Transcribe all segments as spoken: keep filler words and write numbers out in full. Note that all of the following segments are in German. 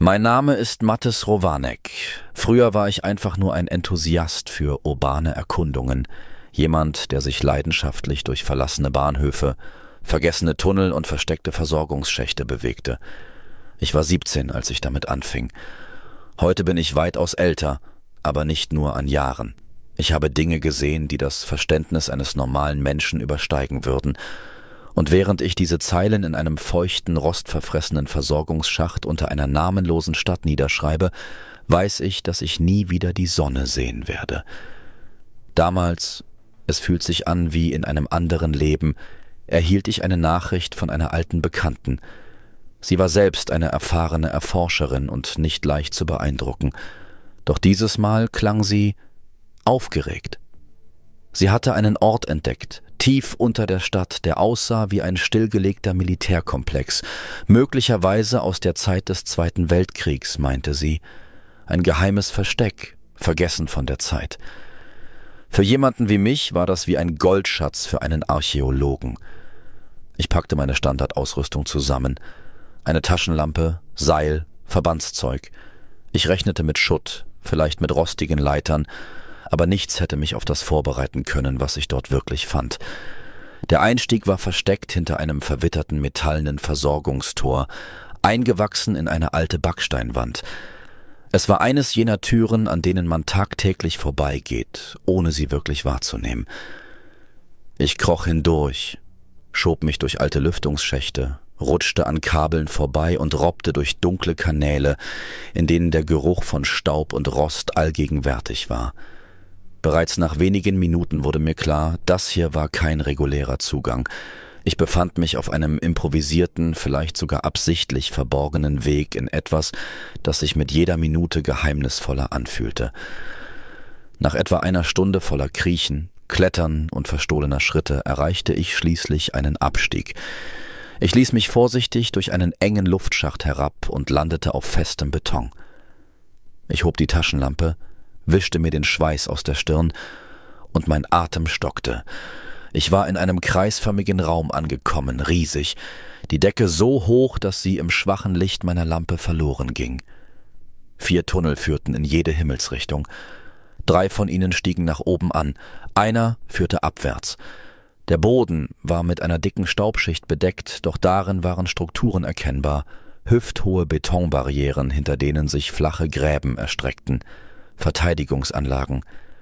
Mein Name ist Matthis Rovanec. Früher war ich einfach nur ein Enthusiast für urbane Erkundungen. Jemand, der sich leidenschaftlich durch verlassene Bahnhöfe, vergessene Tunnel und versteckte Versorgungsschächte bewegte. Ich war siebzehn, als ich damit anfing. Heute bin ich weitaus älter, aber nicht nur an Jahren. Ich habe Dinge gesehen, die das Verständnis eines normalen Menschen übersteigen würden. Und während ich diese Zeilen in einem feuchten, rostverfressenen Versorgungsschacht unter einer namenlosen Stadt niederschreibe, weiß ich, dass ich nie wieder die Sonne sehen werde. Damals, es fühlt sich an wie in einem anderen Leben, erhielt ich eine Nachricht von einer alten Bekannten. Sie war selbst eine erfahrene Erforscherin und nicht leicht zu beeindrucken. Doch dieses Mal klang sie aufgeregt. Sie hatte einen Ort entdeckt, tief unter der Stadt, der aussah wie ein stillgelegter Militärkomplex, möglicherweise aus der Zeit des Zweiten Weltkriegs, meinte sie. Ein geheimes Versteck, vergessen von der Zeit. Für jemanden wie mich war das wie ein Goldschatz für einen Archäologen. Ich packte meine Standardausrüstung zusammen. Eine Taschenlampe, Seil, Verbandszeug. Ich rechnete mit Schutt, vielleicht mit rostigen Leitern, aber nichts hätte mich auf das vorbereiten können, was ich dort wirklich fand. Der Einstieg war versteckt hinter einem verwitterten metallenen Versorgungstor, eingewachsen in eine alte Backsteinwand. Es war eines jener Türen, an denen man tagtäglich vorbeigeht, ohne sie wirklich wahrzunehmen. Ich kroch hindurch, schob mich durch alte Lüftungsschächte, rutschte an Kabeln vorbei und robbte durch dunkle Kanäle, in denen der Geruch von Staub und Rost allgegenwärtig war. Bereits nach wenigen Minuten wurde mir klar, das hier war kein regulärer Zugang. Ich befand mich auf einem improvisierten, vielleicht sogar absichtlich verborgenen Weg in etwas, das sich mit jeder Minute geheimnisvoller anfühlte. Nach etwa einer Stunde voller Kriechen, Klettern und verstohlener Schritte erreichte ich schließlich einen Abstieg. Ich ließ mich vorsichtig durch einen engen Luftschacht herab und landete auf festem Beton. Ich hob die Taschenlampe, wischte mir den Schweiß aus der Stirn und mein Atem stockte. Ich war in einem kreisförmigen Raum angekommen, riesig, die Decke so hoch, dass sie im schwachen Licht meiner Lampe verloren ging. Vier Tunnel führten in jede Himmelsrichtung. Drei von ihnen stiegen nach oben an, einer führte abwärts. Der Boden war mit einer dicken Staubschicht bedeckt, doch darin waren Strukturen erkennbar, hüfthohe Betonbarrieren, hinter denen sich flache Gräben erstreckten. Verteidigungsanlagen.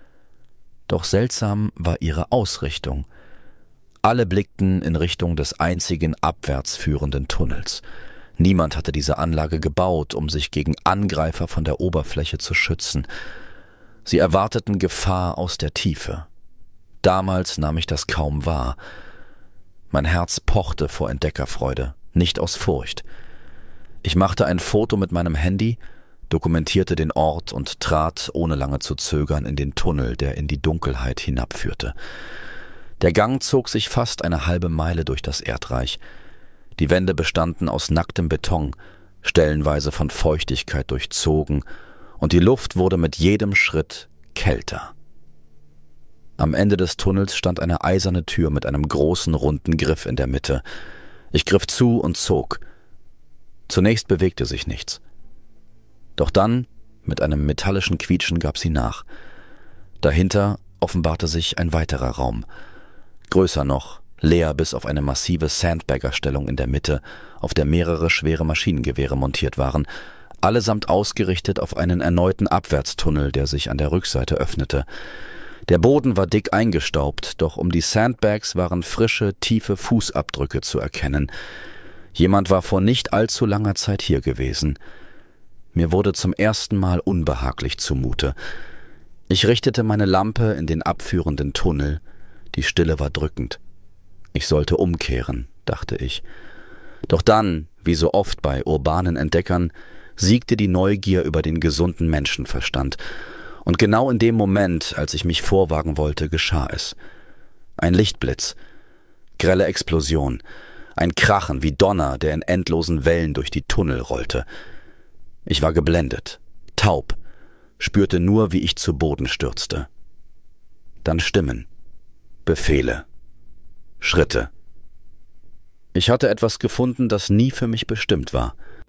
Doch seltsam war ihre Ausrichtung. Alle blickten in Richtung des einzigen abwärts führenden Tunnels. Niemand hatte diese Anlage gebaut, um sich gegen Angreifer von der Oberfläche zu schützen. Sie erwarteten Gefahr aus der Tiefe. Damals nahm ich das kaum wahr. Mein Herz pochte vor Entdeckerfreude, nicht aus Furcht. Ich machte ein Foto mit meinem Handy, dokumentierte den Ort und trat, ohne lange zu zögern, in den Tunnel, der in die Dunkelheit hinabführte. Der Gang zog sich fast eine halbe Meile durch das Erdreich. Die Wände bestanden aus nacktem Beton, stellenweise von Feuchtigkeit durchzogen, und die Luft wurde mit jedem Schritt kälter. Am Ende des Tunnels stand eine eiserne Tür mit einem großen, runden Griff in der Mitte. Ich griff zu und zog. Zunächst bewegte sich nichts. Doch dann, mit einem metallischen Quietschen, gab sie nach. Dahinter offenbarte sich ein weiterer Raum. Größer noch, leer bis auf eine massive Sandbagger-Stellung in der Mitte, auf der mehrere schwere Maschinengewehre montiert waren, allesamt ausgerichtet auf einen erneuten Abwärtstunnel, der sich an der Rückseite öffnete. Der Boden war dick eingestaubt, doch um die Sandbags waren frische, tiefe Fußabdrücke zu erkennen. Jemand war vor nicht allzu langer Zeit hier gewesen. Mir wurde zum ersten Mal unbehaglich zumute. Ich richtete meine Lampe in den abführenden Tunnel. Die Stille war drückend. Ich sollte umkehren, dachte ich. Doch dann, wie so oft bei urbanen Entdeckern, siegte die Neugier über den gesunden Menschenverstand. Und genau in dem Moment, als ich mich vorwagen wollte, geschah es. Ein Lichtblitz, grelle Explosion, ein Krachen wie Donner, der in endlosen Wellen durch die Tunnel rollte. Ich war geblendet, taub, spürte nur, wie ich zu Boden stürzte. Dann Stimmen, Befehle, Schritte. Ich hatte etwas gefunden, das nie für mich bestimmt war.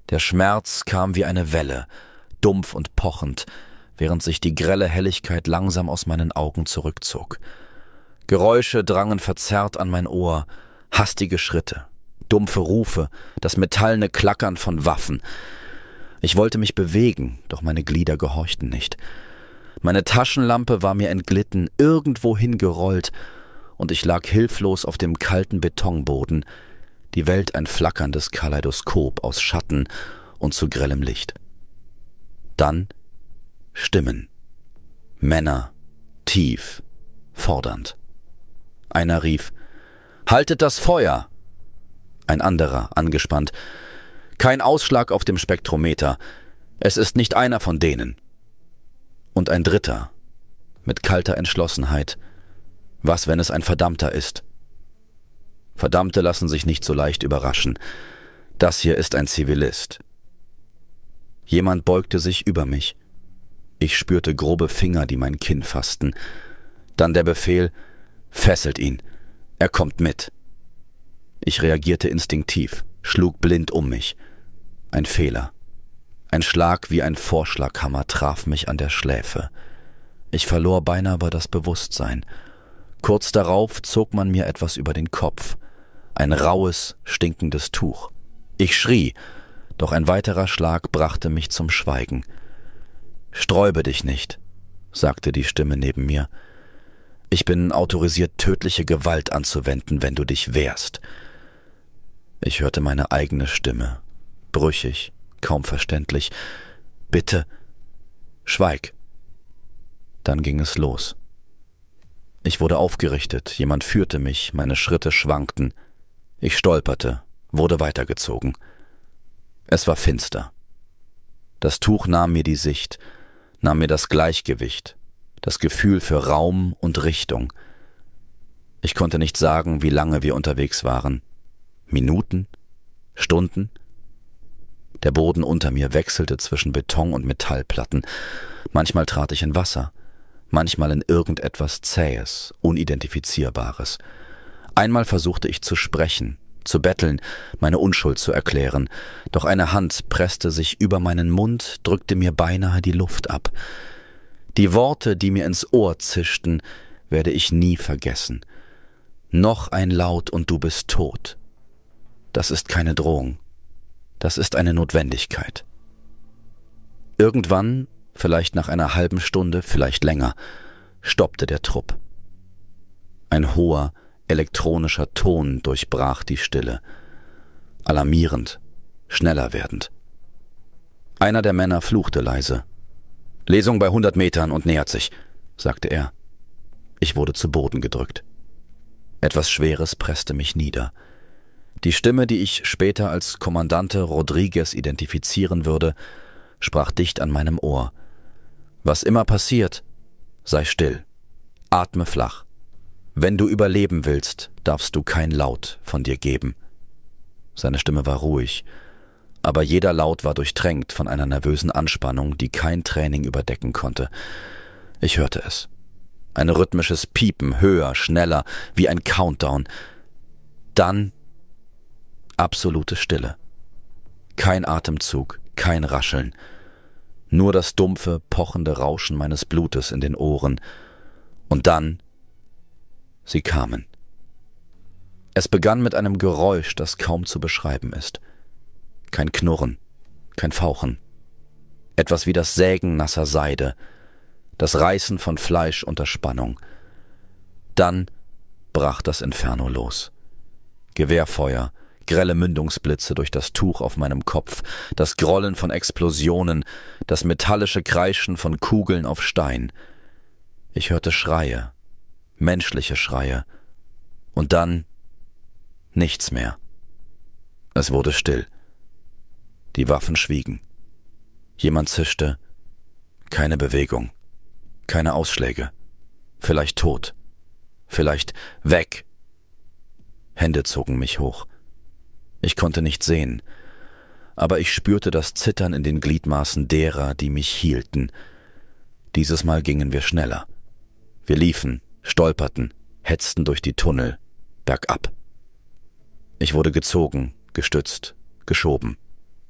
Der Schmerz kam wie eine Welle, dumpf und pochend, während sich die grelle Helligkeit langsam aus meinen Augen zurückzog. Geräusche drangen verzerrt an mein Ohr, hastige Schritte, dumpfe Rufe, das metallene Klackern von Waffen. Ich wollte mich bewegen, doch meine Glieder gehorchten nicht. Meine Taschenlampe war mir entglitten, irgendwohin gerollt, und ich lag hilflos auf dem kalten Betonboden, die Welt ein flackerndes Kaleidoskop aus Schatten und zu grellem Licht. Dann Stimmen. Männer, tief, fordernd. Einer rief: »Haltet das Feuer!« Ein anderer, angespannt: »Kein Ausschlag auf dem Spektrometer. Es ist nicht einer von denen.« Und ein dritter, mit kalter Entschlossenheit: »Was, wenn es ein Verdammter ist?« Verdammte lassen sich nicht so leicht überraschen. Das hier ist ein Zivilist. Jemand beugte sich über mich. Ich spürte grobe Finger, die mein Kinn fassten. Dann der Befehl: »Fesselt ihn. Er kommt mit.« Ich reagierte instinktiv, schlug blind um mich. Ein Fehler. Ein Schlag wie ein Vorschlaghammer traf mich an der Schläfe. Ich verlor beinahe aber das Bewusstsein. Kurz darauf zog man mir etwas über den Kopf. Ein raues, stinkendes Tuch. Ich schrie, doch ein weiterer Schlag brachte mich zum Schweigen. »Sträube dich nicht«, sagte die Stimme neben mir. »Ich bin autorisiert, tödliche Gewalt anzuwenden, wenn du dich wehrst.« Ich hörte meine eigene Stimme, brüchig, kaum verständlich. »Bitte, schweig.« Dann ging es los. Ich wurde aufgerichtet, jemand führte mich, meine Schritte schwankten. Ich stolperte, wurde weitergezogen. Es war finster. Das Tuch nahm mir die Sicht, nahm mir das Gleichgewicht, das Gefühl für Raum und Richtung. Ich konnte nicht sagen, wie lange wir unterwegs waren. Minuten? Stunden? Der Boden unter mir wechselte zwischen Beton und Metallplatten. Manchmal trat ich in Wasser, manchmal in irgendetwas Zähes, Unidentifizierbares. Einmal versuchte ich zu sprechen, zu betteln, meine Unschuld zu erklären, doch eine Hand presste sich über meinen Mund, drückte mir beinahe die Luft ab. Die Worte, die mir ins Ohr zischten, werde ich nie vergessen. Noch ein Laut und du bist tot. Das ist keine Drohung. Das ist eine Notwendigkeit. Irgendwann, vielleicht nach einer halben Stunde, vielleicht länger, stoppte der Trupp. Ein hoher, elektronischer Ton durchbrach die Stille. Alarmierend, schneller werdend. Einer der Männer fluchte leise. »Lesung bei hundert Metern und nähert sich«, sagte er. Ich wurde zu Boden gedrückt. Etwas Schweres presste mich nieder. Die Stimme, die ich später als Kommandante Rodriguez identifizieren würde, sprach dicht an meinem Ohr. »Was immer passiert, sei still. Atme flach. Wenn du überleben willst, darfst du kein Laut von dir geben.« Seine Stimme war ruhig, aber jeder Laut war durchtränkt von einer nervösen Anspannung, die kein Training überdecken konnte. Ich hörte es. Ein rhythmisches Piepen, höher, schneller, wie ein Countdown. Dann absolute Stille. Kein Atemzug, kein Rascheln. Nur das dumpfe, pochende Rauschen meines Blutes in den Ohren. Und dann Sie kamen. Es begann mit einem Geräusch, das kaum zu beschreiben ist. Kein Knurren, kein Fauchen. Etwas wie das Sägen nasser Seide, das Reißen von Fleisch unter Spannung. Dann brach das Inferno los. Gewehrfeuer, grelle Mündungsblitze durch das Tuch auf meinem Kopf, das Grollen von Explosionen, das metallische Kreischen von Kugeln auf Stein. Ich hörte Schreie, menschliche Schreie, und dann nichts mehr. Es wurde still. Die Waffen schwiegen. Jemand zischte: »Keine Bewegung, keine Ausschläge, vielleicht tot, vielleicht weg.« Hände zogen mich hoch. Ich konnte nicht sehen, aber ich spürte das Zittern in den Gliedmaßen derer, die mich hielten. Dieses Mal gingen wir schneller. Wir liefen, stolperten, hetzten durch die Tunnel, bergab. Ich wurde gezogen, gestützt, geschoben.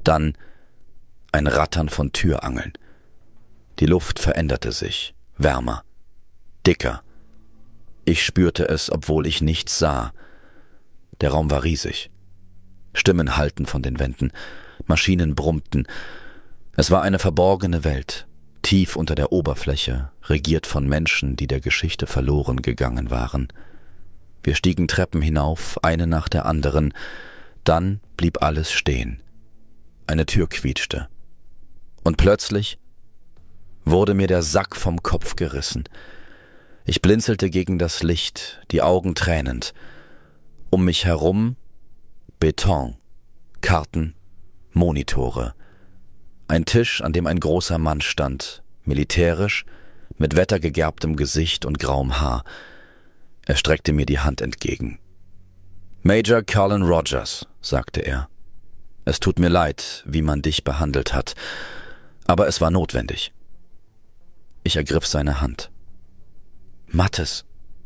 Dann ein Rattern von Türangeln. Die Luft veränderte sich, wärmer, dicker. Ich spürte es, obwohl ich nichts sah. Der Raum war riesig. Stimmen hallten von den Wänden, Maschinen brummten. Es war eine verborgene Welt, tief unter der Oberfläche, regiert von Menschen, die der Geschichte verloren gegangen waren. Wir stiegen Treppen hinauf, eine nach der anderen. Dann blieb alles stehen. Eine Tür quietschte. Und plötzlich wurde mir der Sack vom Kopf gerissen. Ich blinzelte gegen das Licht, die Augen tränend. Um mich herum Beton, Karten, Monitore. Ein Tisch, an dem ein großer Mann stand, militärisch, mit wettergegerbtem Gesicht und grauem Haar. Er streckte mir die Hand entgegen. »Major Cullen Rogers«, sagte er. »Es tut mir leid, wie man dich behandelt hat, aber es war notwendig.« Ich ergriff seine Hand. »Mattis.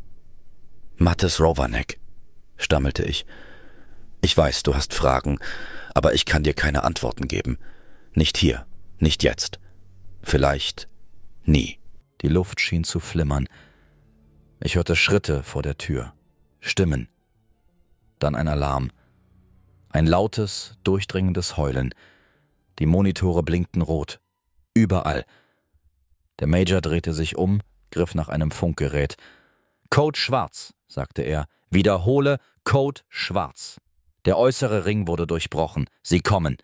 Mattis Rovanec«, stammelte ich. »Ich weiß, du hast Fragen, aber ich kann dir keine Antworten geben. Nicht hier, nicht jetzt. Vielleicht nie.« Die Luft schien zu flimmern. Ich hörte Schritte vor der Tür, Stimmen. Dann ein Alarm. Ein lautes, durchdringendes Heulen. Die Monitore blinkten rot. Überall. Der Major drehte sich um, griff nach einem Funkgerät. »Code Schwarz«, sagte er. »Wiederhole, Code Schwarz. Der äußere Ring wurde durchbrochen. Sie kommen.«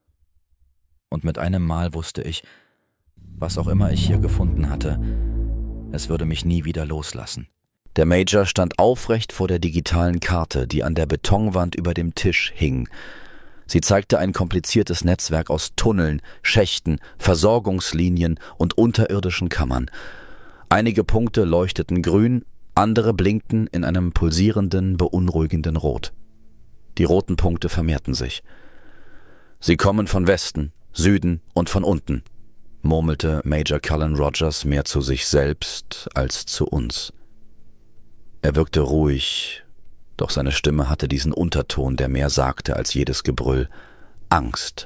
Und mit einem Mal wusste ich, was auch immer ich hier gefunden hatte, es würde mich nie wieder loslassen. Der Major stand aufrecht vor der digitalen Karte, die an der Betonwand über dem Tisch hing. Sie zeigte ein kompliziertes Netzwerk aus Tunneln, Schächten, Versorgungslinien und unterirdischen Kammern. Einige Punkte leuchteten grün, andere blinkten in einem pulsierenden, beunruhigenden Rot. Die roten Punkte vermehrten sich. »Sie kommen von Westen, Süden und von unten«, murmelte Major Cullen Rogers mehr zu sich selbst als zu uns. Er wirkte ruhig, doch seine Stimme hatte diesen Unterton, der mehr sagte als jedes Gebrüll. Angst.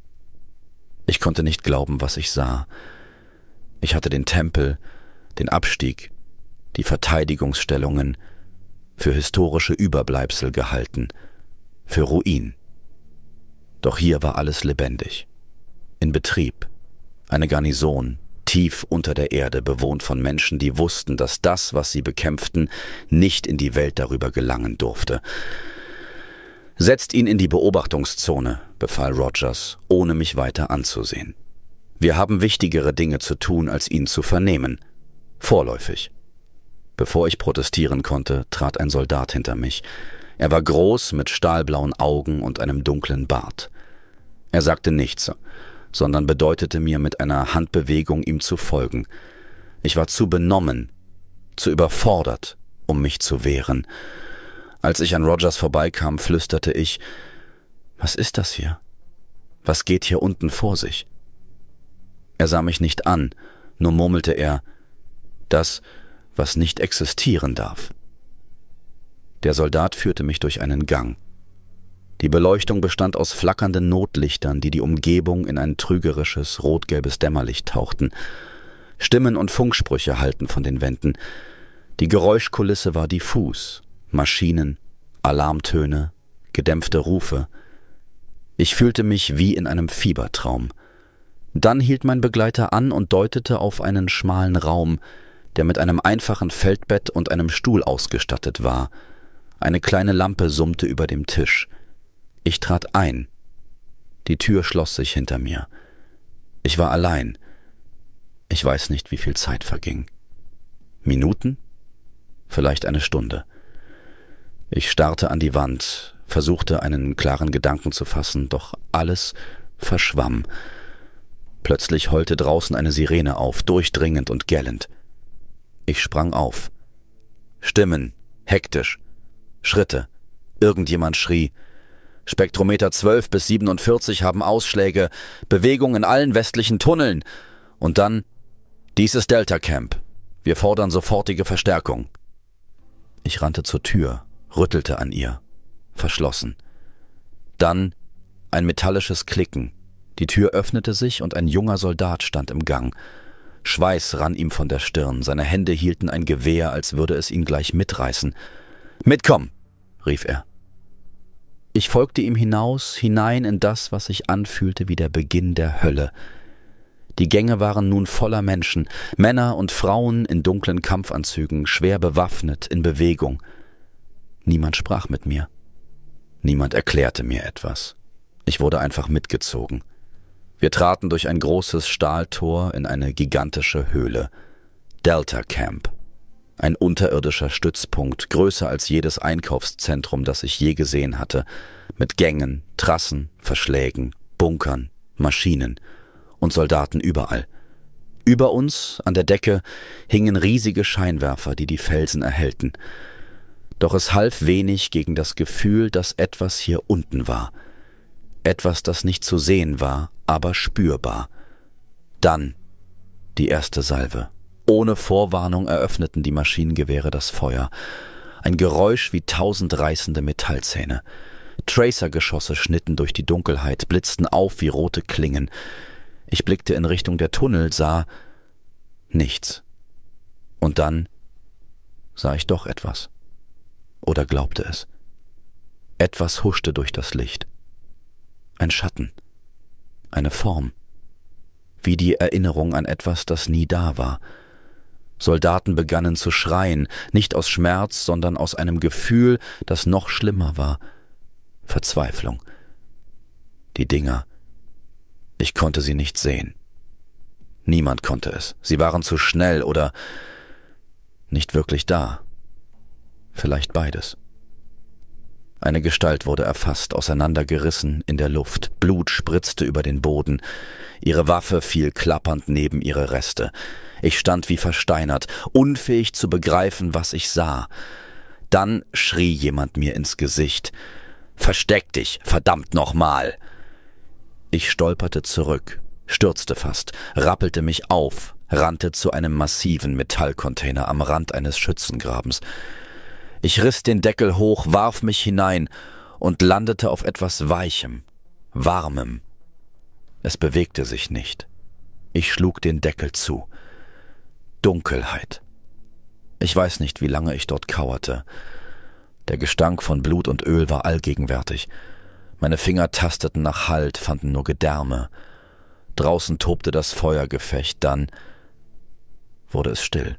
Ich konnte nicht glauben, was ich sah. Ich hatte den Tempel, den Abstieg, die Verteidigungsstellungen für historische Überbleibsel gehalten, für Ruin. Doch hier war alles lebendig, in Betrieb, eine Garnison, tief unter der Erde, bewohnt von Menschen, die wussten, dass das, was sie bekämpften, nicht in die Welt darüber gelangen durfte. »Setzt ihn in die Beobachtungszone«, befahl Rogers, ohne mich weiter anzusehen. »Wir haben wichtigere Dinge zu tun, als ihn zu vernehmen. Vorläufig.« Bevor ich protestieren konnte, trat ein Soldat hinter mich. Er war groß, mit stahlblauen Augen und einem dunklen Bart. Er sagte nichts, sondern bedeutete mir mit einer Handbewegung, ihm zu folgen. Ich war zu benommen, zu überfordert, um mich zu wehren. Als ich an Rogers vorbeikam, flüsterte ich, »Was ist das hier? Was geht hier unten vor sich?« Er sah mich nicht an, nur murmelte er, »Das, was nicht existieren darf.« Der Soldat führte mich durch einen Gang. Die Beleuchtung bestand aus flackernden Notlichtern, die die Umgebung in ein trügerisches, rot-gelbes Dämmerlicht tauchten. Stimmen und Funksprüche hallten von den Wänden. Die Geräuschkulisse war diffus. Maschinen, Alarmtöne, gedämpfte Rufe. Ich fühlte mich wie in einem Fiebertraum. Dann hielt mein Begleiter an und deutete auf einen schmalen Raum, der mit einem einfachen Feldbett und einem Stuhl ausgestattet war. Eine kleine Lampe summte über dem Tisch. Ich trat ein. Die Tür schloss sich hinter mir. Ich war allein. Ich weiß nicht, wie viel Zeit verging. Minuten? Vielleicht eine Stunde. Ich starrte an die Wand, versuchte einen klaren Gedanken zu fassen, doch alles verschwamm. Plötzlich heulte draußen eine Sirene auf, durchdringend und gellend. Ich sprang auf. Stimmen, hektisch. Schritte. Irgendjemand schrie, »Spektrometer zwölf bis siebenundvierzig haben Ausschläge, Bewegung in allen westlichen Tunneln.« Und dann, »Dies ist Delta Camp. Wir fordern sofortige Verstärkung.« Ich rannte zur Tür, rüttelte an ihr. Verschlossen. Dann Ein metallisches Klicken. Die Tür öffnete sich und ein junger Soldat stand im Gang. Schweiß rann ihm von der Stirn, seine Hände hielten ein Gewehr, als würde es ihn gleich mitreißen. »Mitkommen«, rief er. Ich folgte ihm hinaus, hinein in das, was sich anfühlte wie der Beginn der Hölle. Die Gänge waren nun voller Menschen, Männer und Frauen in dunklen Kampfanzügen, schwer bewaffnet, in Bewegung. Niemand sprach mit mir. Niemand erklärte mir etwas. Ich wurde einfach mitgezogen. Wir traten durch ein großes Stahltor in eine gigantische Höhle. Delta Camp. Ein unterirdischer Stützpunkt, größer als jedes Einkaufszentrum, das ich je gesehen hatte, mit Gängen, Trassen, Verschlägen, Bunkern, Maschinen und Soldaten überall. Über uns, an der Decke, hingen riesige Scheinwerfer, die die Felsen erhellten. Doch es half wenig gegen das Gefühl, dass etwas hier unten war. Etwas, das nicht zu sehen war, aber spürbar. Dann die erste Salve. Ohne Vorwarnung eröffneten die Maschinengewehre das Feuer. Ein Geräusch wie tausend reißende Metallzähne. Tracer-Geschosse schnitten durch die Dunkelheit, blitzten auf wie rote Klingen. Ich blickte in Richtung der Tunnel, sah nichts. Und dann sah ich doch etwas. Oder glaubte es. Etwas huschte durch das Licht. Ein Schatten. Eine Form. Wie die Erinnerung an etwas, das nie da war. Soldaten begannen zu schreien, nicht aus Schmerz, sondern aus einem Gefühl, das noch schlimmer war. Verzweiflung. Die Dinger. Ich konnte sie nicht sehen. Niemand konnte es. Sie waren zu schnell oder nicht wirklich da. Vielleicht beides. Eine Gestalt wurde erfasst, auseinandergerissen in der Luft. Blut spritzte über den Boden. Ihre Waffe fiel klappernd neben ihre Reste. Ich stand wie versteinert, unfähig zu begreifen, was ich sah. Dann schrie jemand mir ins Gesicht. »Versteck dich, verdammt nochmal!« Ich stolperte zurück, stürzte fast, rappelte mich auf, rannte zu einem massiven Metallcontainer am Rand eines Schützengrabens. Ich riss den Deckel hoch, warf mich hinein und landete auf etwas Weichem, Warmem. Es bewegte sich nicht. Ich schlug den Deckel zu. Dunkelheit. Ich weiß nicht, wie lange ich dort kauerte. Der Gestank von Blut und Öl war allgegenwärtig. Meine Finger tasteten nach Halt, fanden nur Gedärme. Draußen tobte das Feuergefecht, dann wurde es still.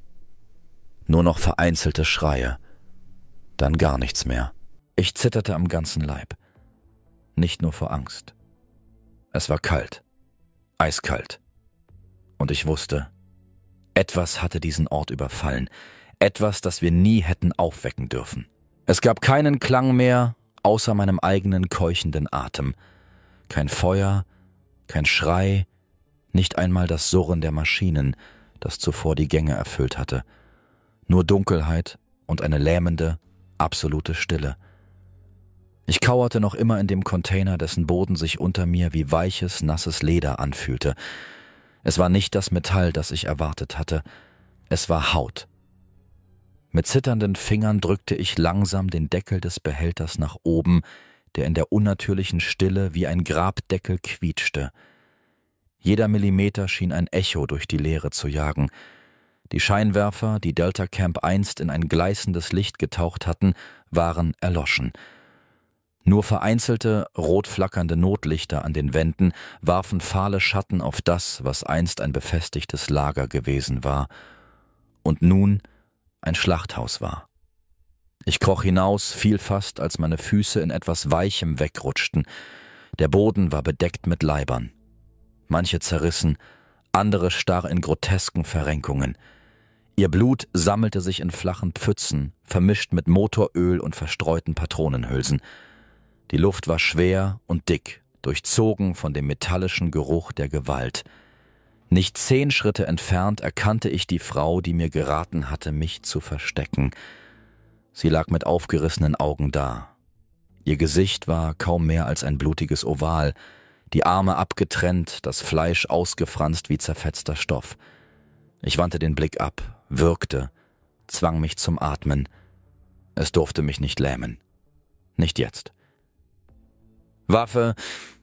Nur noch vereinzelte Schreie. Dann gar nichts mehr. Ich zitterte am ganzen Leib. Nicht nur vor Angst. Es war kalt. Eiskalt. Und ich wusste, etwas hatte diesen Ort überfallen. Etwas, das wir nie hätten aufwecken dürfen. Es gab keinen Klang mehr, außer meinem eigenen keuchenden Atem. Kein Feuer, kein Schrei, nicht einmal das Surren der Maschinen, das zuvor die Gänge erfüllt hatte. Nur Dunkelheit und eine lähmende, absolute Stille. Ich kauerte noch immer in dem Container, dessen Boden sich unter mir wie weiches, nasses Leder anfühlte. Es war nicht das Metall, das ich erwartet hatte. Es war Haut. Mit zitternden Fingern drückte ich langsam den Deckel des Behälters nach oben, der in der unnatürlichen Stille wie ein Grabdeckel quietschte. Jeder Millimeter schien ein Echo durch die Leere zu jagen. Die Scheinwerfer, die Delta Camp einst in ein gleißendes Licht getaucht hatten, waren erloschen. Nur vereinzelte, rot flackernde Notlichter an den Wänden warfen fahle Schatten auf das, was einst ein befestigtes Lager gewesen war und nun ein Schlachthaus war. Ich kroch hinaus, fiel fast, als meine Füße in etwas Weichem wegrutschten. Der Boden war bedeckt mit Leibern. Manche zerrissen, andere starr in grotesken Verrenkungen. Ihr Blut sammelte sich in flachen Pfützen, vermischt mit Motoröl und verstreuten Patronenhülsen. Die Luft war schwer und dick, durchzogen von dem metallischen Geruch der Gewalt. Nicht zehn Schritte entfernt erkannte ich die Frau, die mir geraten hatte, mich zu verstecken. Sie lag mit aufgerissenen Augen da. Ihr Gesicht war kaum mehr als ein blutiges Oval, die Arme abgetrennt, das Fleisch ausgefranst wie zerfetzter Stoff. Ich wandte den Blick ab, würgte, zwang mich zum Atmen. Es durfte mich nicht lähmen. Nicht jetzt. »Waffe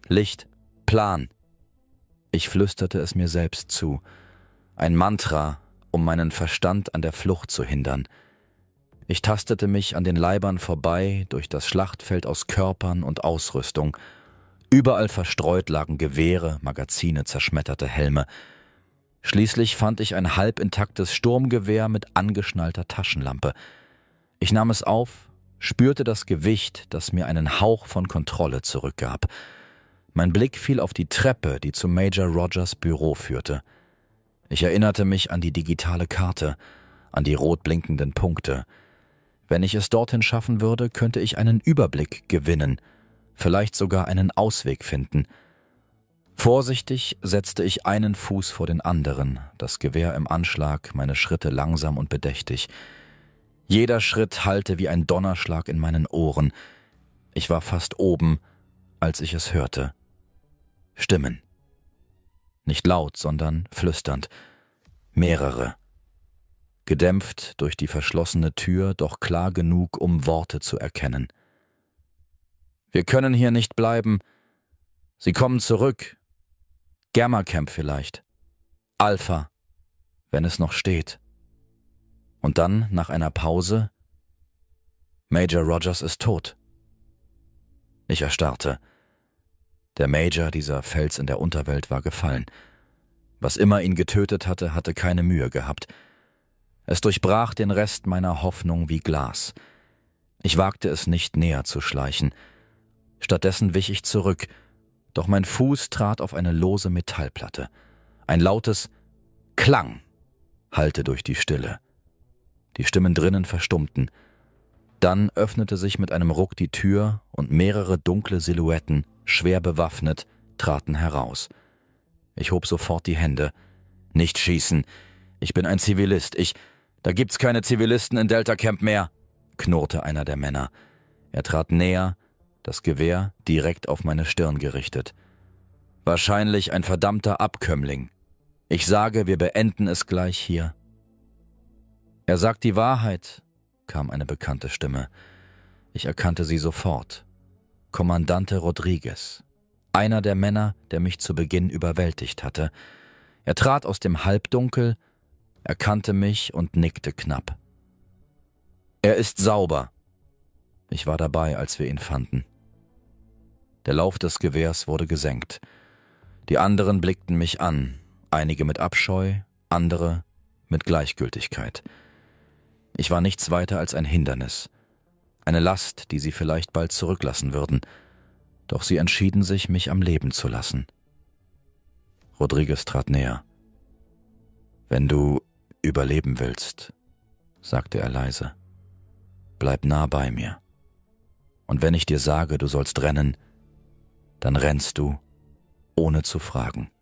Licht, Plan. Ich flüsterte es mir selbst zu. Ein Mantra, um meinen Verstand an der Flucht zu hindern. Ich tastete mich an den Leibern vorbei, durch das Schlachtfeld aus Körpern und Ausrüstung. Überall verstreut lagen Gewehre, Magazine, zerschmetterte Helme. Schließlich fand ich ein halb intaktes Sturmgewehr mit angeschnallter Taschenlampe. Ich nahm es auf, spürte das Gewicht, das mir einen Hauch von Kontrolle zurückgab. Mein Blick fiel auf die Treppe, die zu Major Rogers Büro führte. Ich erinnerte mich an die digitale Karte, an die rot blinkenden Punkte. Wenn ich es dorthin schaffen würde, könnte ich einen Überblick gewinnen, vielleicht sogar einen Ausweg finden. Vorsichtig setzte ich einen Fuß vor den anderen, das Gewehr im Anschlag, meine Schritte langsam und bedächtig. Jeder Schritt hallte wie ein Donnerschlag in meinen Ohren. Ich war fast oben, als ich es hörte. Stimmen. Nicht laut, sondern flüsternd. Mehrere. Gedämpft durch die verschlossene Tür, doch klar genug, um Worte zu erkennen. »Wir können hier nicht bleiben. Sie kommen zurück. Gamma Camp vielleicht. Alpha, wenn es noch steht.« Und dann, nach einer Pause, »Major Rogers ist tot.« Ich erstarrte. Der Major, dieser Fels in der Unterwelt, war gefallen. Was immer ihn getötet hatte, hatte keine Mühe gehabt. Es durchbrach den Rest meiner Hoffnung wie Glas. Ich wagte es nicht, näher zu schleichen. Stattdessen wich ich zurück, doch mein Fuß trat auf eine lose Metallplatte. Ein lautes Klang hallte durch die Stille. Die Stimmen drinnen verstummten. Dann öffnete sich mit einem Ruck die Tür und mehrere dunkle Silhouetten, schwer bewaffnet, traten heraus. Ich hob sofort die Hände. »Nicht schießen! Ich bin ein Zivilist, ich... Da gibt's keine Zivilisten in Delta Camp mehr«, knurrte einer der Männer. Er trat näher, das Gewehr direkt auf meine Stirn gerichtet. »Wahrscheinlich ein verdammter Abkömmling. Ich sage, wir beenden es gleich hier.« »Er sagt die Wahrheit«, kam eine bekannte Stimme. Ich erkannte sie sofort. Kommandante Rodriguez. Einer der Männer, der mich zu Beginn überwältigt hatte. Er trat aus dem Halbdunkel, erkannte mich und nickte knapp. »Er ist sauber.« Ich war dabei, als wir ihn fanden. Der Lauf des Gewehrs wurde gesenkt. Die anderen blickten mich an, einige mit Abscheu, andere mit Gleichgültigkeit. Ich war nichts weiter als ein Hindernis, eine Last, die sie vielleicht bald zurücklassen würden, doch sie entschieden sich, mich am Leben zu lassen. Rodriguez trat näher. »Wenn du überleben willst«, sagte er leise, »bleib nah bei mir. Und wenn ich dir sage, du sollst rennen, dann rennst du, ohne zu fragen.«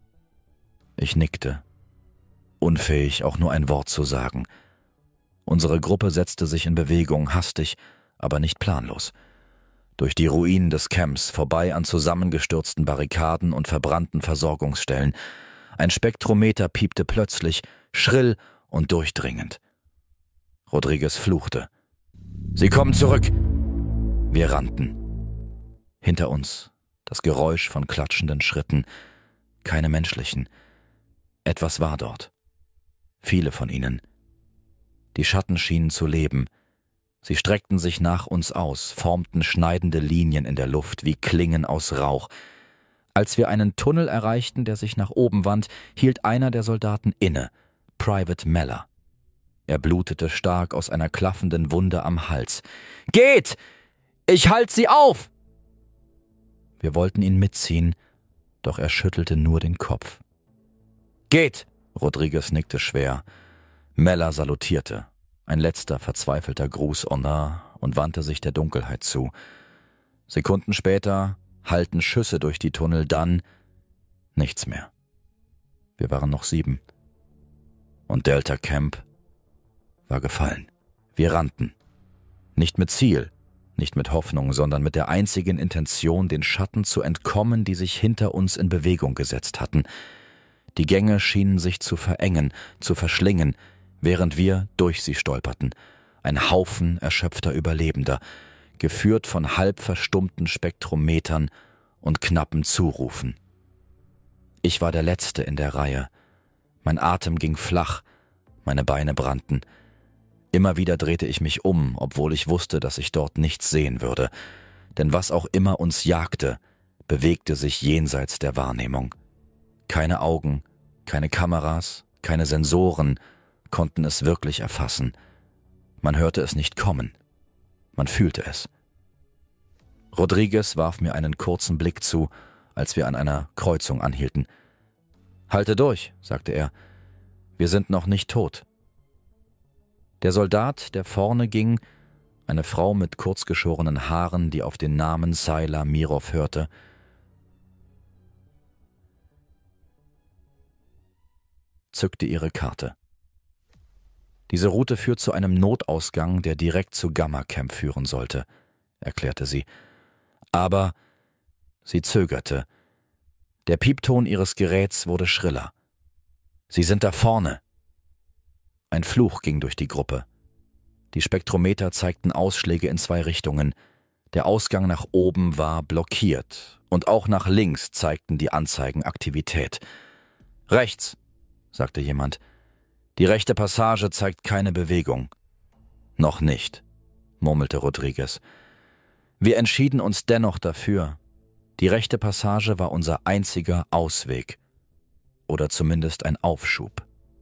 Ich nickte, unfähig, auch nur ein Wort zu sagen. Unsere Gruppe setzte sich in Bewegung, hastig, aber nicht planlos. Durch die Ruinen des Camps, vorbei an zusammengestürzten Barrikaden und verbrannten Versorgungsstellen. Ein Spektrometer piepte plötzlich, schrill und durchdringend. Rodriguez fluchte. »Sie kommen zurück!« Wir rannten. Hinter uns das Geräusch von klatschenden Schritten. Keine menschlichen. Etwas war dort. Viele von ihnen. Die Schatten schienen zu leben. Sie streckten sich nach uns aus, formten schneidende Linien in der Luft wie Klingen aus Rauch. Als wir einen Tunnel erreichten, der sich nach oben wand, hielt einer der Soldaten inne, Private Meller. Er blutete stark aus einer klaffenden Wunde am Hals. »Geht! Ich halt sie auf!« Wir wollten ihn mitziehen, doch er schüttelte nur den Kopf. »Geht!« Rodriguez nickte schwer. Meller salutierte. Ein letzter verzweifelter Gruß Honor und wandte sich der Dunkelheit zu. Sekunden später hallten Schüsse durch die Tunnel, dann nichts mehr. Wir waren noch sieben. Und Delta Camp war gefallen. Wir rannten. Nicht mit Ziel, nicht mit Hoffnung, sondern mit der einzigen Intention, den Schatten zu entkommen, die sich hinter uns in Bewegung gesetzt hatten. Die Gänge schienen sich zu verengen, zu verschlingen, während wir durch sie stolperten. Ein Haufen erschöpfter Überlebender, geführt von halb verstummten Spektrometern und knappen Zurufen. Ich war der Letzte in der Reihe. Mein Atem ging flach, meine Beine brannten. Immer wieder drehte ich mich um, obwohl ich wusste, dass ich dort nichts sehen würde. Denn was auch immer uns jagte, bewegte sich jenseits der Wahrnehmung. Keine Augen, keine Kameras, keine Sensoren konnten es wirklich erfassen. Man hörte es nicht kommen. Man fühlte es. Rodriguez warf mir einen kurzen Blick zu, als wir an einer Kreuzung anhielten. »Halte durch«, sagte er. »Wir sind noch nicht tot.« Der Soldat, der vorne ging, eine Frau mit kurzgeschorenen Haaren, die auf den Namen Sayla Mirov hörte, zückte ihre Karte. »Diese Route führt zu einem Notausgang, der direkt zu Gamma Camp führen sollte«, erklärte sie. Aber sie zögerte. Der Piepton ihres Geräts wurde schriller. »Sie sind da vorne!« Ein Fluch ging durch die Gruppe. Die Spektrometer zeigten Ausschläge in zwei Richtungen. Der Ausgang nach oben war blockiert und auch nach links zeigten die Anzeigen Aktivität. »Rechts«, sagte jemand. »Die rechte Passage zeigt keine Bewegung.« »Noch nicht«, murmelte Rodriguez. Wir entschieden uns dennoch dafür. Die rechte Passage war unser einziger Ausweg. Oder zumindest ein Aufschub.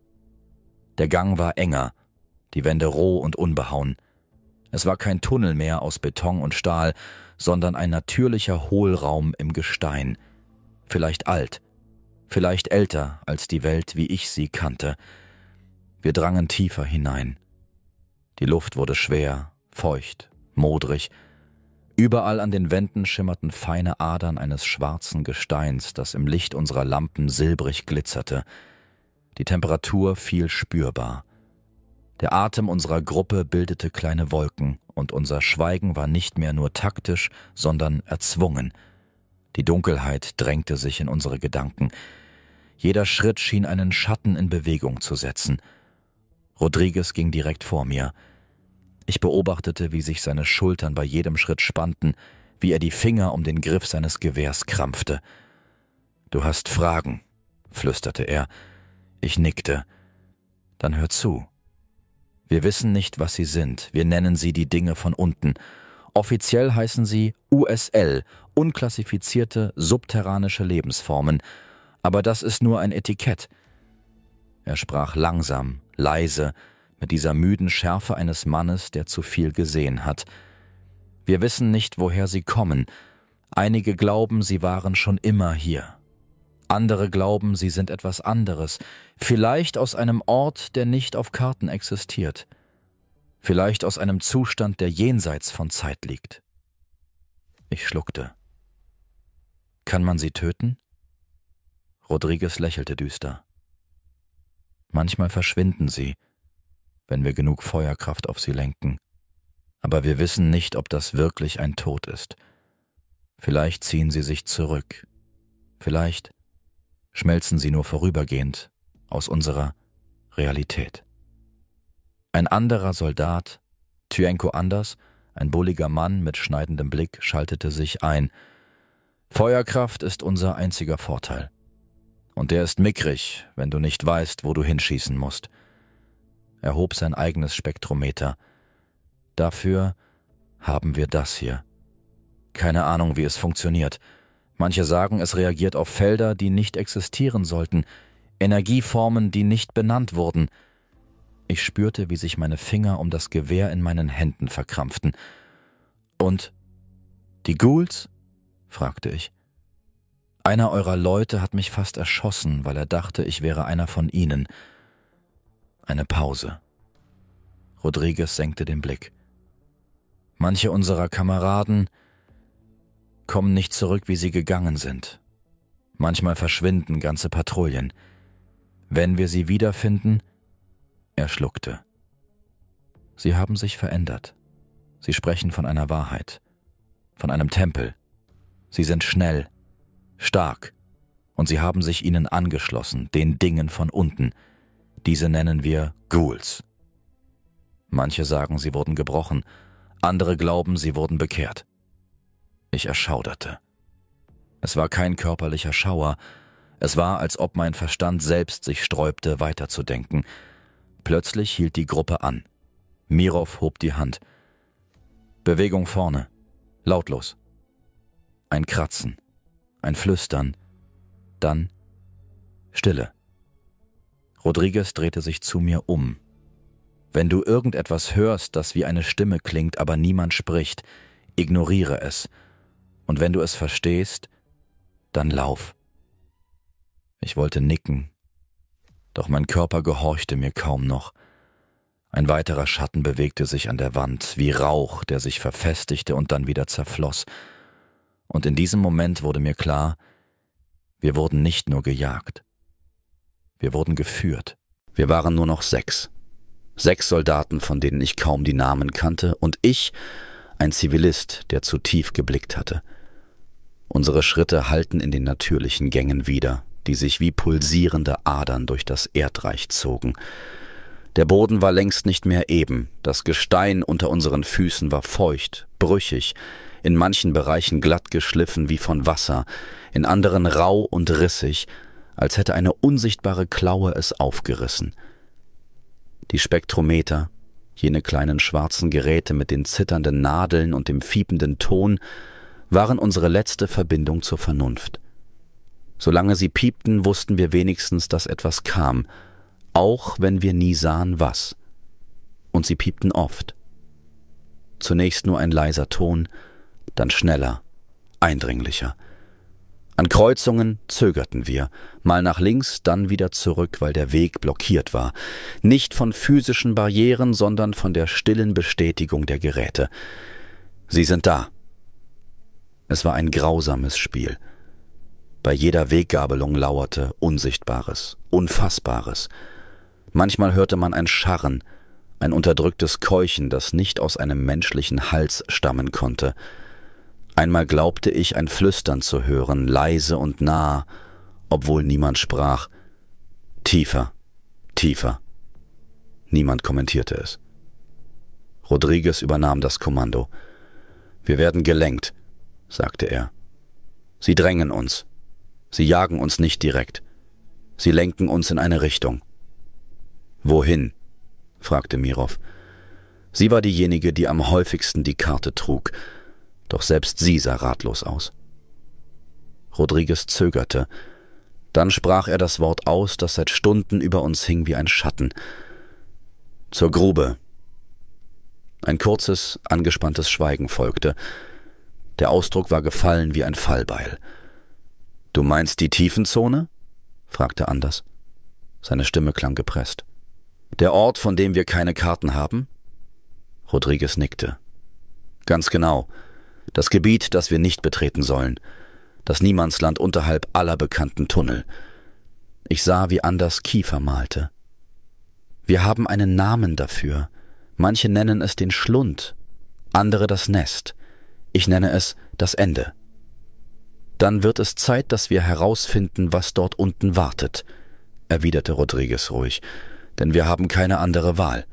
Der Gang war enger, die Wände roh und unbehauen. Es war kein Tunnel mehr aus Beton und Stahl, sondern ein natürlicher Hohlraum im Gestein. Vielleicht alt, vielleicht älter als die Welt, wie ich sie kannte. Wir drangen tiefer hinein. Die Luft wurde schwer, feucht, modrig. Überall an den Wänden schimmerten feine Adern eines schwarzen Gesteins, das im Licht unserer Lampen silbrig glitzerte. Die Temperatur fiel spürbar. Der Atem unserer Gruppe bildete kleine Wolken, und unser Schweigen war nicht mehr nur taktisch, sondern erzwungen. Die Dunkelheit drängte sich in unsere Gedanken. Jeder Schritt schien einen Schatten in Bewegung zu setzen. Rodriguez ging direkt vor mir. Ich beobachtete, wie sich seine Schultern bei jedem Schritt spannten, wie er die Finger um den Griff seines Gewehrs krampfte. »Du hast Fragen«, flüsterte er. Ich nickte. »Dann hör zu. Wir wissen nicht, was sie sind. Wir nennen sie die Dinge von unten. Offiziell heißen sie U S L, unklassifizierte subterranische Lebensformen. Aber das ist nur ein Etikett.« Er sprach langsam, leise, mit dieser müden Schärfe eines Mannes, der zu viel gesehen hat. Wir wissen nicht, woher sie kommen. Einige glauben, sie waren schon immer hier. Andere glauben, sie sind etwas anderes, vielleicht aus einem Ort, der nicht auf Karten existiert. Vielleicht aus einem Zustand, der jenseits von Zeit liegt. Ich schluckte. »Kann man sie töten?« Rodriguez lächelte düster. »Manchmal verschwinden sie, wenn wir genug Feuerkraft auf sie lenken. Aber wir wissen nicht, ob das wirklich ein Tod ist. Vielleicht ziehen sie sich zurück. Vielleicht schmelzen sie nur vorübergehend aus unserer Realität.« Ein anderer Soldat, Tyenko Anders, ein bulliger Mann mit schneidendem Blick, schaltete sich ein. »Feuerkraft ist unser einziger Vorteil. Und der ist mickrig, wenn du nicht weißt, wo du hinschießen musst.« Er hob sein eigenes Spektrometer. »Dafür haben wir das hier. Keine Ahnung, wie es funktioniert. Manche sagen, es reagiert auf Felder, die nicht existieren sollten, Energieformen, die nicht benannt wurden.« Ich spürte, wie sich meine Finger um das Gewehr in meinen Händen verkrampften. »Und die Ghouls?« fragte ich. »Einer eurer Leute hat mich fast erschossen, weil er dachte, ich wäre einer von ihnen.« Eine Pause. Rodriguez senkte den Blick. »Manche unserer Kameraden kommen nicht zurück, wie sie gegangen sind. Manchmal verschwinden ganze Patrouillen. Wenn wir sie wiederfinden...« Er schluckte. »Sie haben sich verändert. Sie sprechen von einer Wahrheit, von einem Tempel. Sie sind schnell, stark, und sie haben sich ihnen angeschlossen, den Dingen von unten. Diese nennen wir Ghouls. Manche sagen, sie wurden gebrochen, andere glauben, sie wurden bekehrt.« Ich erschauderte. Es war kein körperlicher Schauer, es war, als ob mein Verstand selbst sich sträubte, weiterzudenken. Plötzlich hielt die Gruppe an. Mirov hob die Hand. Bewegung vorne, lautlos. Ein Kratzen, ein Flüstern, dann Stille. Rodriguez drehte sich zu mir um. Wenn du irgendetwas hörst, das wie eine Stimme klingt, aber niemand spricht, ignoriere es. Und wenn du es verstehst, dann lauf. Ich wollte nicken, doch mein Körper gehorchte mir kaum noch. Ein weiterer Schatten bewegte sich an der Wand, wie Rauch, der sich verfestigte und dann wieder zerfloss. Und in diesem Moment wurde mir klar, wir wurden nicht nur gejagt. Wir wurden geführt. Wir waren nur noch sechs. Sechs Soldaten, von denen ich kaum die Namen kannte, und ich, ein Zivilist, der zu tief geblickt hatte. Unsere Schritte hallten in den natürlichen Gängen wieder, die sich wie pulsierende Adern durch das Erdreich zogen. Der Boden war längst nicht mehr eben, das Gestein unter unseren Füßen war feucht, brüchig, in manchen Bereichen glatt geschliffen wie von Wasser, in anderen rau und rissig, als hätte eine unsichtbare Klaue es aufgerissen. Die Spektrometer, jene kleinen schwarzen Geräte mit den zitternden Nadeln und dem fiependen Ton, waren unsere letzte Verbindung zur Vernunft. Solange sie piepten, wussten wir wenigstens, dass etwas kam, auch wenn wir nie sahen, was. Und sie piepten oft. Zunächst nur ein leiser Ton, dann schneller, eindringlicher. An Kreuzungen zögerten wir, mal nach links, dann wieder zurück, weil der Weg blockiert war. Nicht von physischen Barrieren, sondern von der stillen Bestätigung der Geräte. Sie sind da. Es war ein grausames Spiel. Bei jeder Weggabelung lauerte Unsichtbares, Unfassbares. Manchmal hörte man ein Scharren, ein unterdrücktes Keuchen, das nicht aus einem menschlichen Hals stammen konnte. Einmal glaubte ich, ein Flüstern zu hören, leise und nah, obwohl niemand sprach. Tiefer, tiefer. Niemand kommentierte es. Rodriguez übernahm das Kommando. »Wir werden gelenkt«, sagte er. »Sie drängen uns. Sie jagen uns nicht direkt. Sie lenken uns in eine Richtung.« »Wohin?« fragte Mirov. Sie war diejenige, die am häufigsten die Karte trug, doch selbst sie sah ratlos aus. Rodriguez zögerte. Dann sprach er das Wort aus, das seit Stunden über uns hing wie ein Schatten. »Zur Grube.« Ein kurzes, angespanntes Schweigen folgte. Der Ausdruck war gefallen wie ein Fallbeil. »Du meinst die Tiefenzone?« fragte Anders. Seine Stimme klang gepresst. »Der Ort, von dem wir keine Karten haben?« Rodriguez nickte. »Ganz genau. Das Gebiet, das wir nicht betreten sollen. Das Niemandsland unterhalb aller bekannten Tunnel.« Ich sah, wie Anders Kiefer malte. »Wir haben einen Namen dafür. Manche nennen es den Schlund, andere das Nest. Ich nenne es das Ende. Dann wird es Zeit, dass wir herausfinden, was dort unten wartet«, erwiderte Rodriguez ruhig, »denn wir haben keine andere Wahl.«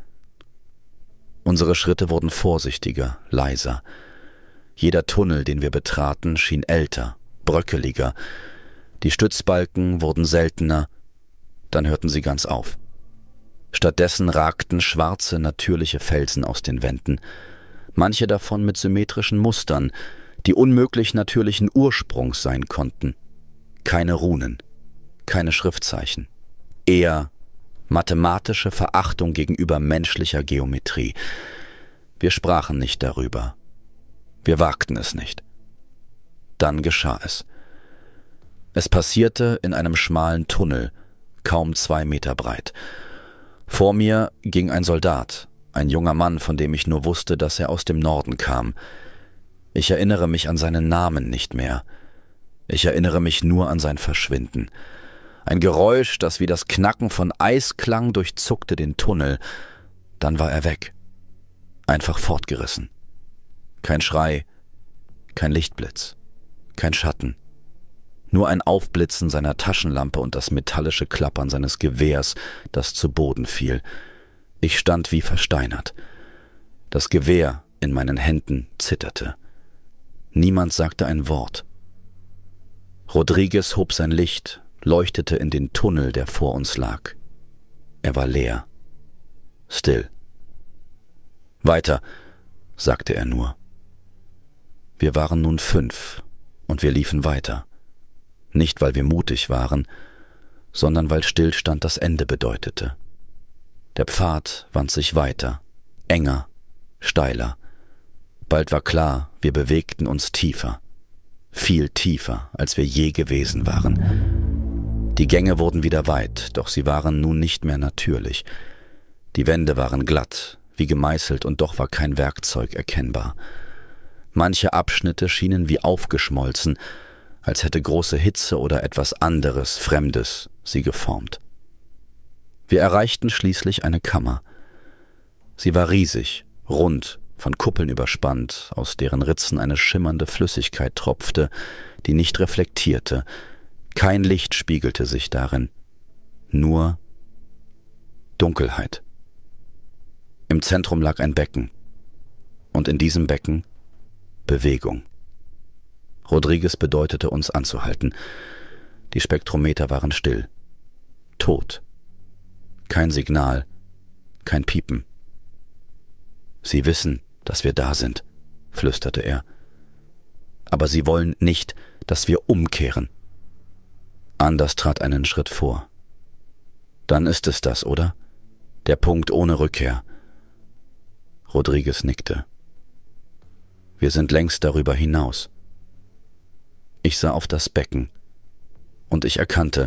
Unsere Schritte wurden vorsichtiger, leiser. Jeder Tunnel, den wir betraten, schien älter, bröckeliger. Die Stützbalken wurden seltener, dann hörten sie ganz auf. Stattdessen ragten schwarze, natürliche Felsen aus den Wänden, manche davon mit symmetrischen Mustern, die unmöglich natürlichen Ursprungs sein konnten. Keine Runen, keine Schriftzeichen, eher mathematische Verachtung gegenüber menschlicher Geometrie. Wir sprachen nicht darüber. Wir wagten es nicht. Dann geschah es. Es passierte in einem schmalen Tunnel, kaum zwei Meter breit. Vor mir ging ein Soldat, ein junger Mann, von dem ich nur wusste, dass er aus dem Norden kam. Ich erinnere mich an seinen Namen nicht mehr. Ich erinnere mich nur an sein Verschwinden. Ein Geräusch, das wie das Knacken von Eis klang, durchzuckte den Tunnel. Dann war er weg. Einfach fortgerissen. Kein Schrei, kein Lichtblitz, kein Schatten. Nur ein Aufblitzen seiner Taschenlampe und das metallische Klappern seines Gewehrs, das zu Boden fiel. Ich stand wie versteinert. Das Gewehr in meinen Händen zitterte. Niemand sagte ein Wort. Rodriguez hob sein Licht, leuchtete in den Tunnel, der vor uns lag. Er war leer. Still. »Weiter«, sagte er nur. Wir waren nun fünf, und wir liefen weiter. Nicht, weil wir mutig waren, sondern weil Stillstand das Ende bedeutete. Der Pfad wand sich weiter, enger, steiler. Bald war klar, wir bewegten uns tiefer. Viel tiefer, als wir je gewesen waren. Die Gänge wurden wieder weit, doch sie waren nun nicht mehr natürlich. Die Wände waren glatt, wie gemeißelt, und doch war kein Werkzeug erkennbar. Manche Abschnitte schienen wie aufgeschmolzen, als hätte große Hitze oder etwas anderes, Fremdes, sie geformt. Wir erreichten schließlich eine Kammer. Sie war riesig, rund, von Kuppeln überspannt, aus deren Ritzen eine schimmernde Flüssigkeit tropfte, die nicht reflektierte. Kein Licht spiegelte sich darin, nur Dunkelheit. Im Zentrum lag ein Becken, und in diesem Becken Bewegung. Rodriguez bedeutete uns anzuhalten. Die Spektrometer waren still. Tot. Kein Signal, kein Piepen. »Sie wissen, dass wir da sind«, flüsterte er. »Aber sie wollen nicht, dass wir umkehren.« Anders trat einen Schritt vor. »Dann ist es das, oder? Der Punkt ohne Rückkehr.« Rodriguez nickte. »Wir sind längst darüber hinaus.« Ich sah auf das Becken, und ich erkannte,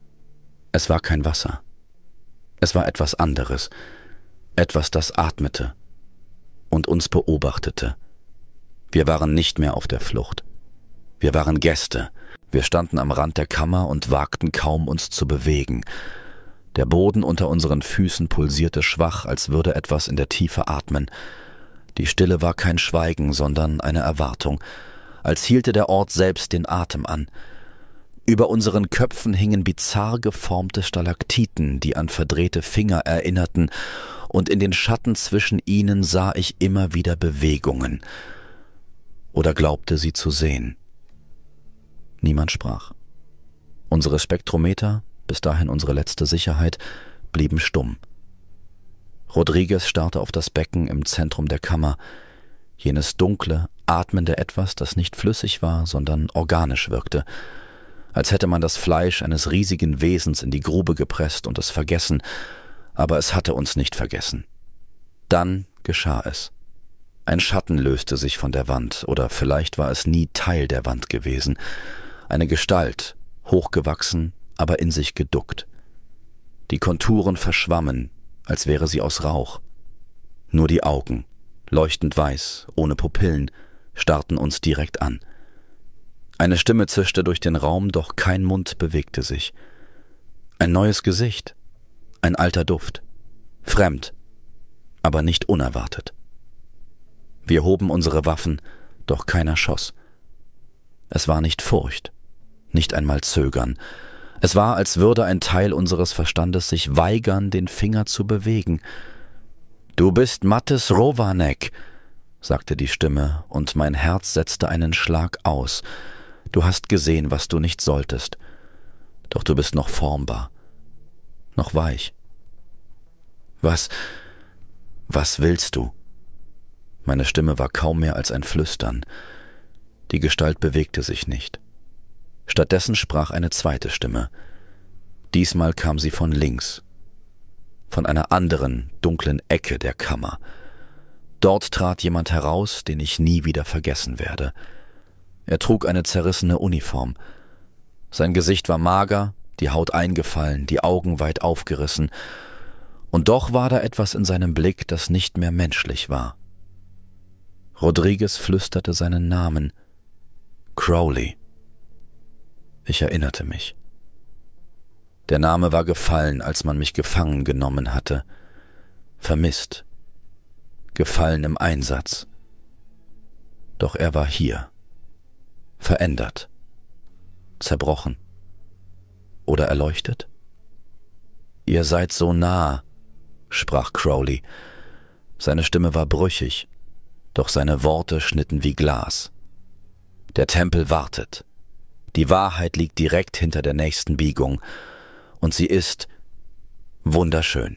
es war kein Wasser. Es war etwas anderes, etwas, das atmete und uns beobachtete. Wir waren nicht mehr auf der Flucht. Wir waren Gäste. Wir standen am Rand der Kammer und wagten kaum, uns zu bewegen. Der Boden unter unseren Füßen pulsierte schwach, als würde etwas in der Tiefe atmen. Die Stille war kein Schweigen, sondern eine Erwartung, als hielte der Ort selbst den Atem an. Über unseren Köpfen hingen bizarr geformte Stalaktiten, die an verdrehte Finger erinnerten, und in den Schatten zwischen ihnen sah ich immer wieder Bewegungen oder glaubte sie zu sehen. Niemand sprach. Unsere Spektrometer, bis dahin unsere letzte Sicherheit, blieben stumm. Rodriguez starrte auf das Becken im Zentrum der Kammer, jenes dunkle, atmende Etwas, das nicht flüssig war, sondern organisch wirkte, als hätte man das Fleisch eines riesigen Wesens in die Grube gepresst und es vergessen, aber es hatte uns nicht vergessen. Dann geschah es. Ein Schatten löste sich von der Wand, oder vielleicht war es nie Teil der Wand gewesen. Eine Gestalt, hochgewachsen, aber in sich geduckt. Die Konturen verschwammen, als wäre sie aus Rauch. Nur die Augen, leuchtend weiß, ohne Pupillen, starrten uns direkt an. Eine Stimme zischte durch den Raum, doch kein Mund bewegte sich. Ein neues Gesicht, ein alter Duft, fremd, aber nicht unerwartet. Wir hoben unsere Waffen, doch keiner schoss. Es war nicht Furcht, nicht einmal Zögern. Es war, als würde ein Teil unseres Verstandes sich weigern, den Finger zu bewegen. »Du bist Mattis Rovanec«, sagte die Stimme, und mein Herz setzte einen Schlag aus. »Du hast gesehen, was du nicht solltest. Doch du bist noch formbar, noch weich.« »Was, was willst du?« Meine Stimme war kaum mehr als ein Flüstern. Die Gestalt bewegte sich nicht. Stattdessen sprach eine zweite Stimme. Diesmal kam sie von links, von einer anderen, dunklen Ecke der Kammer. Dort trat jemand heraus, den ich nie wieder vergessen werde. Er trug eine zerrissene Uniform. Sein Gesicht war mager, die Haut eingefallen, die Augen weit aufgerissen. Und doch war da etwas in seinem Blick, das nicht mehr menschlich war. Rodriguez flüsterte seinen Namen. Crowley. Ich erinnerte mich. Der Name war gefallen, als man mich gefangen genommen hatte. Vermisst. Gefallen im Einsatz. Doch er war hier. Verändert. Zerbrochen. Oder erleuchtet? »Ihr seid so nah«, sprach Crowley. Seine Stimme war brüchig, doch seine Worte schnitten wie Glas. »Der Tempel wartet. Die Wahrheit liegt direkt hinter der nächsten Biegung, und sie ist wunderschön.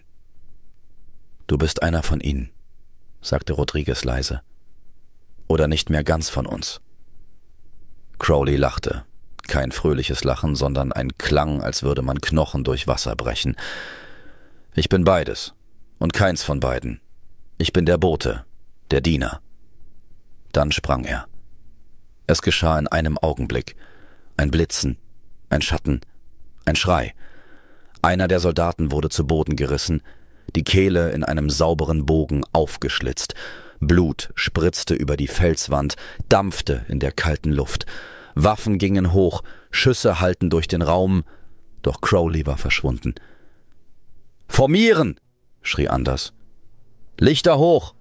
»Du bist einer von ihnen«, sagte Rodriguez leise. »Oder nicht mehr ganz von uns.« Crowley lachte. Kein fröhliches Lachen, sondern ein Klang, als würde man Knochen durch Wasser brechen. »Ich bin beides und keins von beiden. Ich bin der Bote, der Diener.« Dann sprang er. Es geschah in einem Augenblick. Ein Blitzen, ein Schatten, ein Schrei. Einer der Soldaten wurde zu Boden gerissen, die Kehle in einem sauberen Bogen aufgeschlitzt. Blut spritzte über die Felswand, dampfte in der kalten Luft. Waffen gingen hoch, Schüsse hallten durch den Raum, doch Crowley war verschwunden. »Formieren!« schrie Anders. »Lichter hoch!«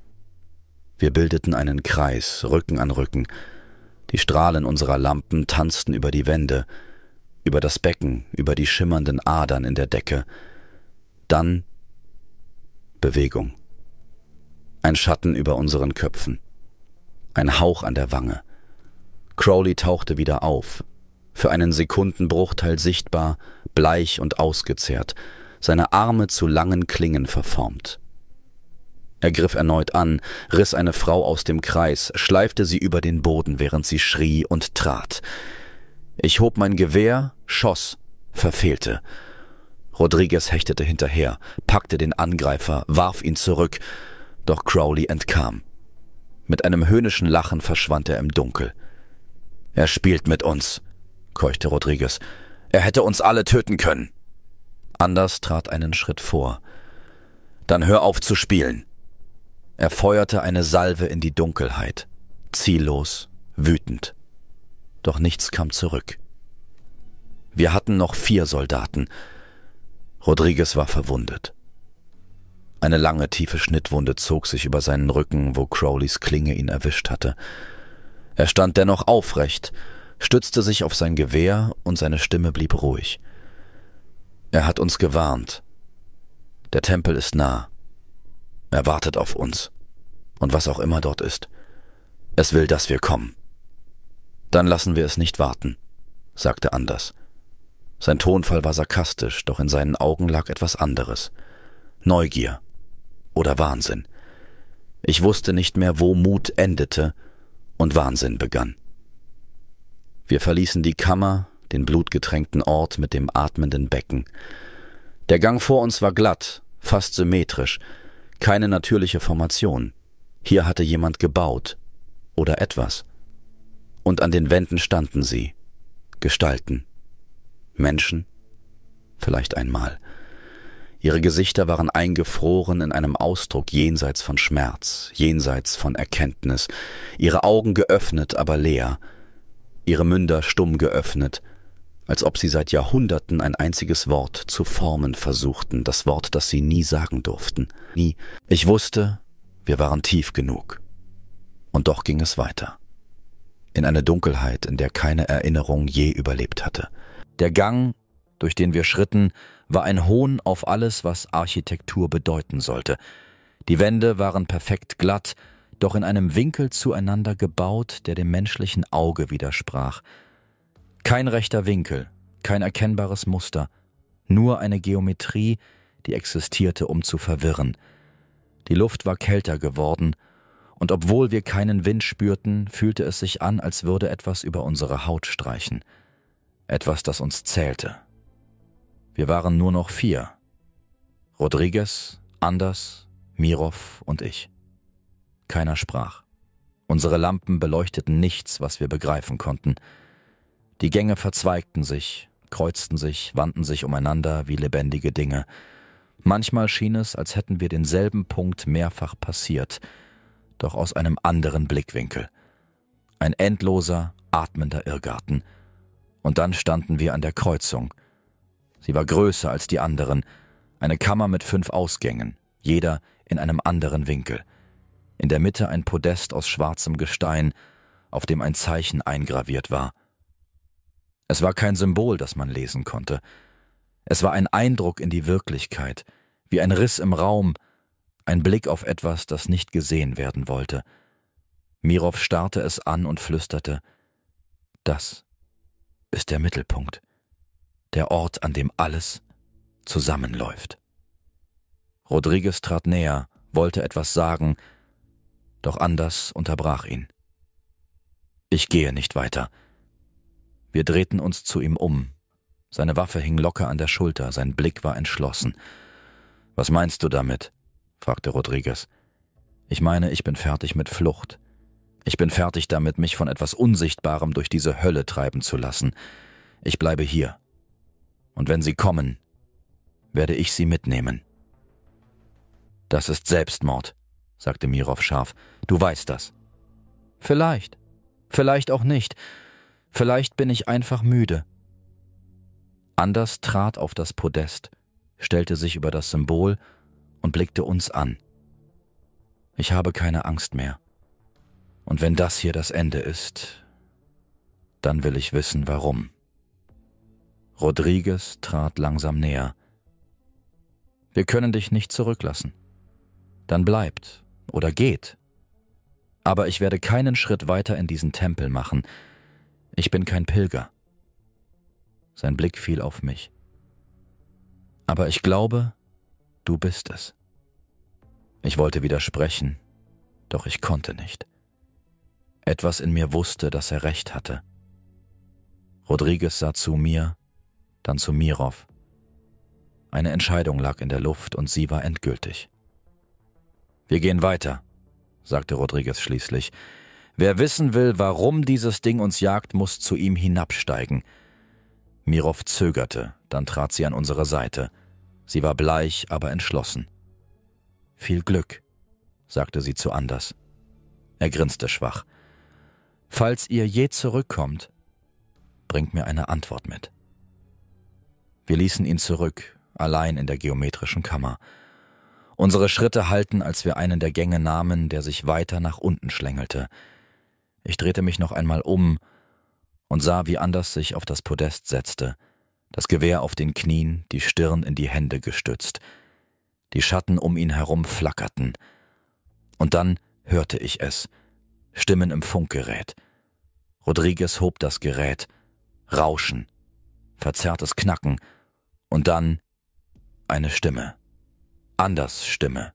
Wir bildeten einen Kreis, Rücken an Rücken. Die Strahlen unserer Lampen tanzten über die Wände, über das Becken, über die schimmernden Adern in der Decke. Dann Bewegung. Ein Schatten über unseren Köpfen. Ein Hauch an der Wange. Crowley tauchte wieder auf, für einen Sekundenbruchteil sichtbar, bleich und ausgezehrt, seine Arme zu langen Klingen verformt. Er griff erneut an, riss eine Frau aus dem Kreis, schleifte sie über den Boden, während sie schrie und trat. Ich hob mein Gewehr, schoss, verfehlte. Rodriguez hechtete hinterher, packte den Angreifer, warf ihn zurück, doch Crowley entkam. Mit einem höhnischen Lachen verschwand er im Dunkel. »Er spielt mit uns«, keuchte Rodriguez. »Er hätte uns alle töten können.« Anders trat einen Schritt vor. »Dann hör auf zu spielen.« Er feuerte eine Salve in die Dunkelheit, ziellos, wütend. Doch nichts kam zurück. Wir hatten noch vier Soldaten. Rodriguez war verwundet. Eine lange, tiefe Schnittwunde zog sich über seinen Rücken, wo Crowleys Klinge ihn erwischt hatte. Er stand dennoch aufrecht, stützte sich auf sein Gewehr und seine Stimme blieb ruhig. Er hat uns gewarnt. Der Tempel ist nah. Er wartet auf uns. Und was auch immer dort ist. Es will, dass wir kommen. Dann lassen wir es nicht warten, sagte Anders. Sein Tonfall war sarkastisch, doch in seinen Augen lag etwas anderes. Neugier oder Wahnsinn. Ich wusste nicht mehr, wo Mut endete und Wahnsinn begann. Wir verließen die Kammer, den blutgetränkten Ort mit dem atmenden Becken. Der Gang vor uns war glatt, fast symmetrisch, keine natürliche Formation. Hier hatte jemand gebaut oder etwas. Und an den Wänden standen sie, Gestalten, Menschen, vielleicht einmal. Ihre Gesichter waren eingefroren in einem Ausdruck jenseits von Schmerz, jenseits von Erkenntnis, ihre Augen geöffnet, aber leer, ihre Münder stumm geöffnet, als ob sie seit Jahrhunderten ein einziges Wort zu formen versuchten, das Wort, das sie nie sagen durften. Nie. Ich wusste, wir waren tief genug. Und doch ging es weiter. In eine Dunkelheit, in der keine Erinnerung je überlebt hatte. Der Gang, durch den wir schritten, war ein Hohn auf alles, was Architektur bedeuten sollte. Die Wände waren perfekt glatt, doch in einem Winkel zueinander gebaut, der dem menschlichen Auge widersprach. Kein rechter Winkel, kein erkennbares Muster, nur eine Geometrie, die existierte, um zu verwirren. Die Luft war kälter geworden, und obwohl wir keinen Wind spürten, fühlte es sich an, als würde etwas über unsere Haut streichen. Etwas, das uns zählte. Wir waren nur noch vier. Rodriguez, Anders, Mirov und ich. Keiner sprach. Unsere Lampen beleuchteten nichts, was wir begreifen konnten. Die Gänge verzweigten sich, kreuzten sich, wandten sich umeinander wie lebendige Dinge. Manchmal schien es, als hätten wir denselben Punkt mehrfach passiert, doch aus einem anderen Blickwinkel. Ein endloser, atmender Irrgarten. Und dann standen wir an der Kreuzung. Sie war größer als die anderen, eine Kammer mit fünf Ausgängen, jeder in einem anderen Winkel. In der Mitte ein Podest aus schwarzem Gestein, auf dem ein Zeichen eingraviert war. Es war kein Symbol, das man lesen konnte. Es war ein Eindruck in die Wirklichkeit, wie ein Riss im Raum, ein Blick auf etwas, das nicht gesehen werden wollte. Mirov starrte es an und flüsterte: »Das ist der Mittelpunkt, der Ort, an dem alles zusammenläuft. Rodriguez trat näher, wollte etwas sagen, doch Anders unterbrach ihn. Ich gehe nicht weiter. Wir drehten uns zu ihm um. Seine Waffe hing locker an der Schulter, sein Blick war entschlossen. »Was meinst du damit?« fragte Rodriguez. »Ich meine, ich bin fertig mit Flucht. Ich bin fertig damit, mich von etwas Unsichtbarem durch diese Hölle treiben zu lassen. Ich bleibe hier. Und wenn sie kommen, werde ich sie mitnehmen.« »Das ist Selbstmord«, sagte Mirov scharf. »Du weißt das.« »Vielleicht. Vielleicht auch nicht. Vielleicht bin ich einfach müde.« Anders trat auf das Podest, stellte sich über das Symbol und blickte uns an. »Ich habe keine Angst mehr. Und wenn das hier das Ende ist, dann will ich wissen, warum.« Rodriguez trat langsam näher. »Wir können dich nicht zurücklassen. Dann bleibt oder geht. Aber ich werde keinen Schritt weiter in diesen Tempel machen. Ich bin kein Pilger.« Sein Blick fiel auf mich. »Aber ich glaube, du bist es.« Ich wollte widersprechen, doch ich konnte nicht. Etwas in mir wusste, dass er recht hatte. Rodriguez sah zu mir, dann zu Mirov. Eine Entscheidung lag in der Luft und sie war endgültig. »Wir gehen weiter«, sagte Rodriguez schließlich. »Wer wissen will, warum dieses Ding uns jagt, muss zu ihm hinabsteigen.« Mirov zögerte, dann trat sie an unsere Seite. Sie war bleich, aber entschlossen. »Viel Glück«, sagte sie zu Anders. Er grinste schwach. »Falls ihr je zurückkommt, bringt mir eine Antwort mit.« Wir ließen ihn zurück, allein in der geometrischen Kammer. Unsere Schritte hallten, als wir einen der Gänge nahmen, der sich weiter nach unten schlängelte. Ich drehte mich noch einmal um und sah, wie Anders sich auf das Podest setzte, das Gewehr auf den Knien, die Stirn in die Hände gestützt. Die Schatten um ihn herum flackerten. Und dann hörte ich es. Stimmen im Funkgerät. Rodriguez hob das Gerät. Rauschen. Verzerrtes Knacken. Und dann eine Stimme. Anders Stimme.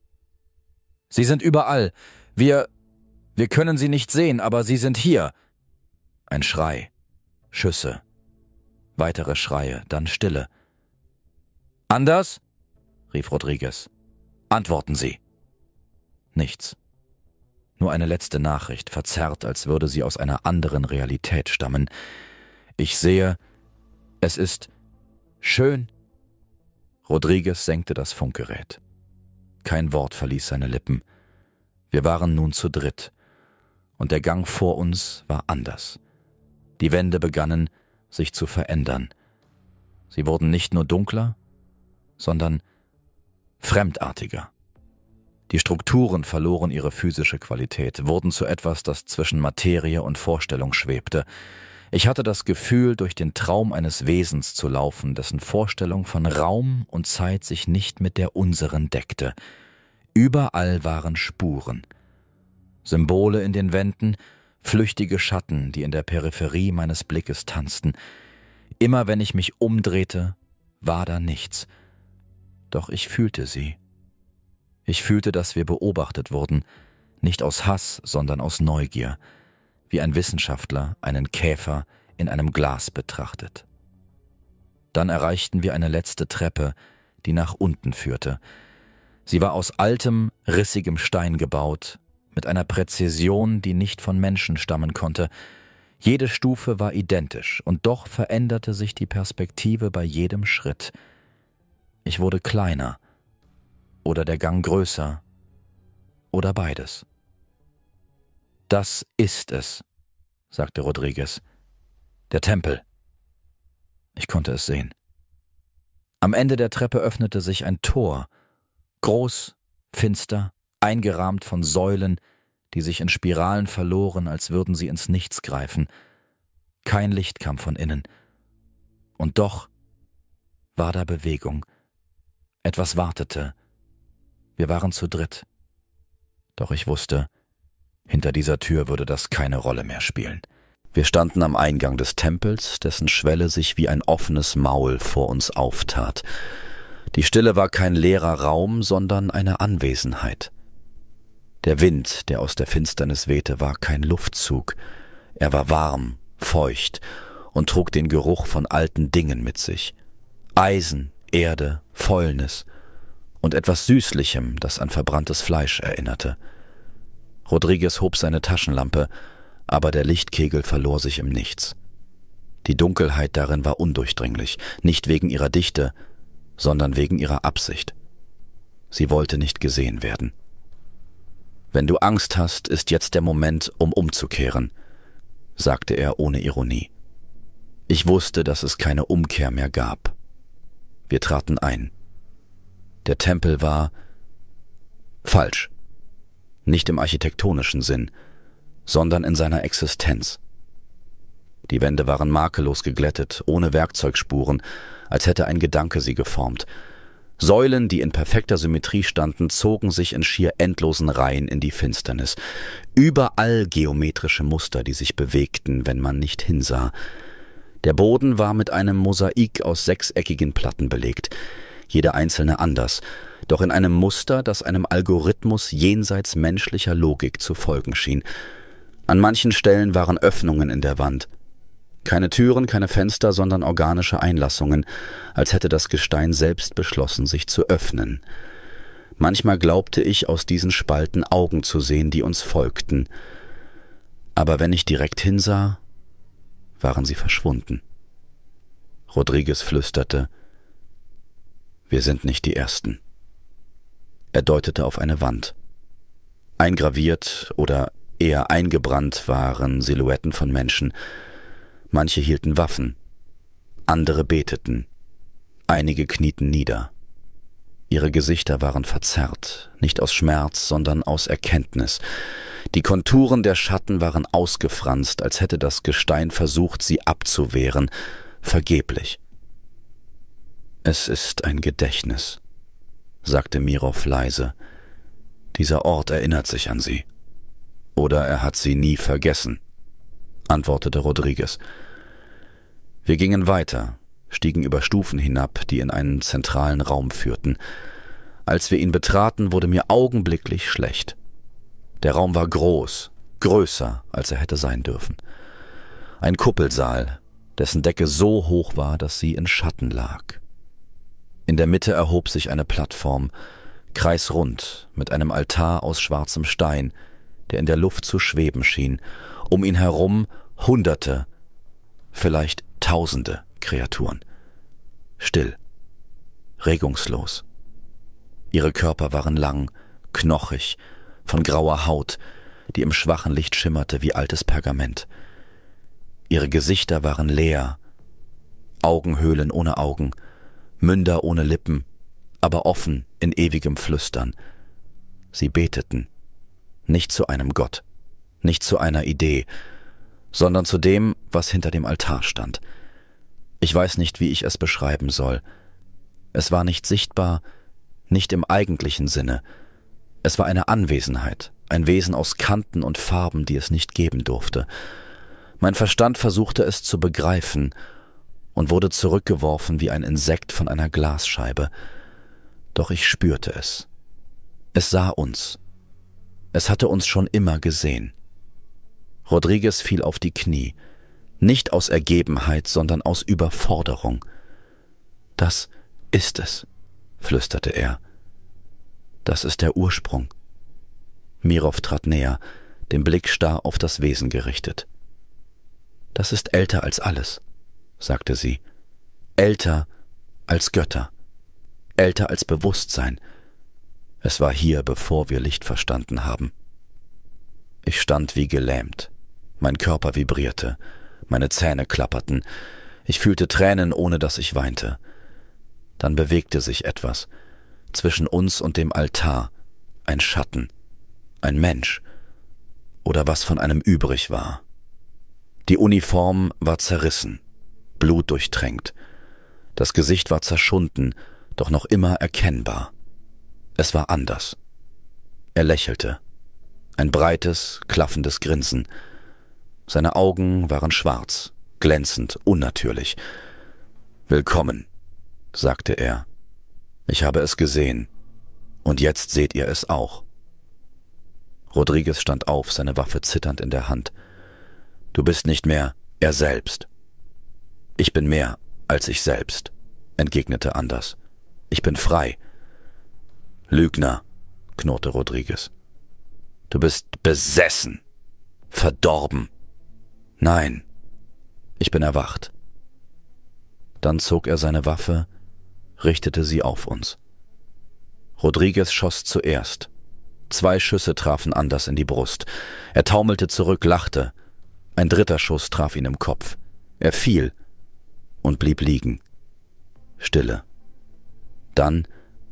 »Sie sind überall. Wir... wir können sie nicht sehen, aber sie sind hier.« Ein Schrei. Schüsse. Weitere Schreie, dann Stille. »Anders?« rief Rodriguez. »Antworten Sie.« Nichts. Nur eine letzte Nachricht, verzerrt, als würde sie aus einer anderen Realität stammen. Ich sehe, es ist schön. Rodriguez senkte das Funkgerät. Kein Wort verließ seine Lippen. Wir waren nun zu dritt. Und der Gang vor uns war anders. Die Wände begannen, sich zu verändern. Sie wurden nicht nur dunkler, sondern fremdartiger. Die Strukturen verloren ihre physische Qualität, wurden zu etwas, das zwischen Materie und Vorstellung schwebte. Ich hatte das Gefühl, durch den Traum eines Wesens zu laufen, dessen Vorstellung von Raum und Zeit sich nicht mit der unseren deckte. Überall waren Spuren. Symbole in den Wänden, flüchtige Schatten, die in der Peripherie meines Blickes tanzten. Immer wenn ich mich umdrehte, war da nichts. Doch ich fühlte sie. Ich fühlte, dass wir beobachtet wurden, nicht aus Hass, sondern aus Neugier, wie ein Wissenschaftler einen Käfer in einem Glas betrachtet. Dann erreichten wir eine letzte Treppe, die nach unten führte. Sie war aus altem, rissigem Stein gebaut, mit einer Präzision, die nicht von Menschen stammen konnte. Jede Stufe war identisch, und doch veränderte sich die Perspektive bei jedem Schritt. Ich wurde kleiner, oder der Gang größer, oder beides. »Das ist es«, sagte Rodriguez. »Der Tempel.« Ich konnte es sehen. Am Ende der Treppe öffnete sich ein Tor, groß, finster, eingerahmt von Säulen, die sich in Spiralen verloren, als würden sie ins Nichts greifen. Kein Licht kam von innen. Und doch war da Bewegung. Etwas wartete. Wir waren zu dritt. Doch ich wusste, hinter dieser Tür würde das keine Rolle mehr spielen. Wir standen am Eingang des Tempels, dessen Schwelle sich wie ein offenes Maul vor uns auftat. Die Stille war kein leerer Raum, sondern eine Anwesenheit. Der Wind, der aus der Finsternis wehte, war kein Luftzug. Er war warm, feucht und trug den Geruch von alten Dingen mit sich. Eisen, Erde, Fäulnis und etwas Süßlichem, das an verbranntes Fleisch erinnerte. Rodriguez hob seine Taschenlampe, aber der Lichtkegel verlor sich im Nichts. Die Dunkelheit darin war undurchdringlich, nicht wegen ihrer Dichte, sondern wegen ihrer Absicht. Sie wollte nicht gesehen werden. »Wenn du Angst hast, ist jetzt der Moment, um umzukehren«, sagte er ohne Ironie. Ich wusste, dass es keine Umkehr mehr gab. Wir traten ein. Der Tempel war falsch. Nicht im architektonischen Sinn, sondern in seiner Existenz. Die Wände waren makellos geglättet, ohne Werkzeugspuren, als hätte ein Gedanke sie geformt. Säulen, die in perfekter Symmetrie standen, zogen sich in schier endlosen Reihen in die Finsternis. Überall geometrische Muster, die sich bewegten, wenn man nicht hinsah. Der Boden war mit einem Mosaik aus sechseckigen Platten belegt, jede einzelne anders, doch in einem Muster, das einem Algorithmus jenseits menschlicher Logik zu folgen schien. An manchen Stellen waren Öffnungen in der Wand. Keine Türen, keine Fenster, sondern organische Einlassungen, als hätte das Gestein selbst beschlossen, sich zu öffnen. Manchmal glaubte ich, aus diesen Spalten Augen zu sehen, die uns folgten. Aber wenn ich direkt hinsah, waren sie verschwunden. Rodriguez flüsterte: »Wir sind nicht die Ersten.« Er deutete auf eine Wand. Eingraviert oder eher eingebrannt waren Silhouetten von Menschen. Manche hielten Waffen, andere beteten, einige knieten nieder. Ihre Gesichter waren verzerrt, nicht aus Schmerz, sondern aus Erkenntnis. Die Konturen der Schatten waren ausgefranst, als hätte das Gestein versucht, sie abzuwehren, vergeblich. »Es ist ein Gedächtnis«, sagte Mirov leise. »Dieser Ort erinnert sich an sie. Oder er hat sie nie vergessen«, antwortete Rodriguez. Wir gingen weiter, stiegen über Stufen hinab, die in einen zentralen Raum führten. Als wir ihn betraten, wurde mir augenblicklich schlecht. Der Raum war groß, größer, als er hätte sein dürfen. Ein Kuppelsaal, dessen Decke so hoch war, dass sie in Schatten lag. In der Mitte erhob sich eine Plattform, kreisrund, mit einem Altar aus schwarzem Stein, der in der Luft zu schweben schien. Um ihn herum Hunderte, vielleicht Tausende Kreaturen. Still, regungslos. Ihre Körper waren lang, knochig, von grauer Haut, die im schwachen Licht schimmerte wie altes Pergament. Ihre Gesichter waren leer, Augenhöhlen ohne Augen, Münder ohne Lippen, aber offen in ewigem Flüstern. Sie beteten, nicht zu einem Gott, nicht zu einer Idee, sondern zu dem, was hinter dem Altar stand. Ich weiß nicht, wie ich es beschreiben soll. Es war nicht sichtbar, nicht im eigentlichen Sinne. Es war eine Anwesenheit, ein Wesen aus Kanten und Farben, die es nicht geben durfte. Mein Verstand versuchte es zu begreifen und wurde zurückgeworfen wie ein Insekt von einer Glasscheibe. Doch ich spürte es. Es sah uns. Es hatte uns schon immer gesehen. Rodriguez fiel auf die Knie, nicht aus Ergebenheit, sondern aus Überforderung. »Das ist es«, flüsterte er. »Das ist der Ursprung.« Mirov trat näher, den Blick starr auf das Wesen gerichtet. »Das ist älter als alles«, sagte sie. »Älter als Götter, älter als Bewusstsein. Es war hier, bevor wir Licht verstanden haben.« Ich stand wie gelähmt. Mein Körper vibrierte, meine Zähne klapperten. Ich fühlte Tränen, ohne dass ich weinte. Dann bewegte sich etwas. Zwischen uns und dem Altar. Ein Schatten. Ein Mensch. Oder was von einem übrig war. Die Uniform war zerrissen, blutdurchtränkt. Das Gesicht war zerschunden, doch noch immer erkennbar. Es war anders. Er lächelte. Ein breites, klaffendes Grinsen. Seine Augen waren schwarz, glänzend, unnatürlich. »Willkommen«, sagte er. »Ich habe es gesehen. Und jetzt seht ihr es auch.« Rodriguez stand auf, seine Waffe zitternd in der Hand. »Du bist nicht mehr er selbst.« »Ich bin mehr als ich selbst«, entgegnete Anders. »Ich bin frei.« »Lügner«, knurrte Rodriguez. »Du bist besessen, verdorben.« »Nein, ich bin erwacht.« Dann zog er seine Waffe, richtete sie auf uns. Rodriguez schoss zuerst. Zwei Schüsse trafen Anders in die Brust. Er taumelte zurück, lachte. Ein dritter Schuss traf ihn im Kopf. Er fiel und blieb liegen. Stille. Dann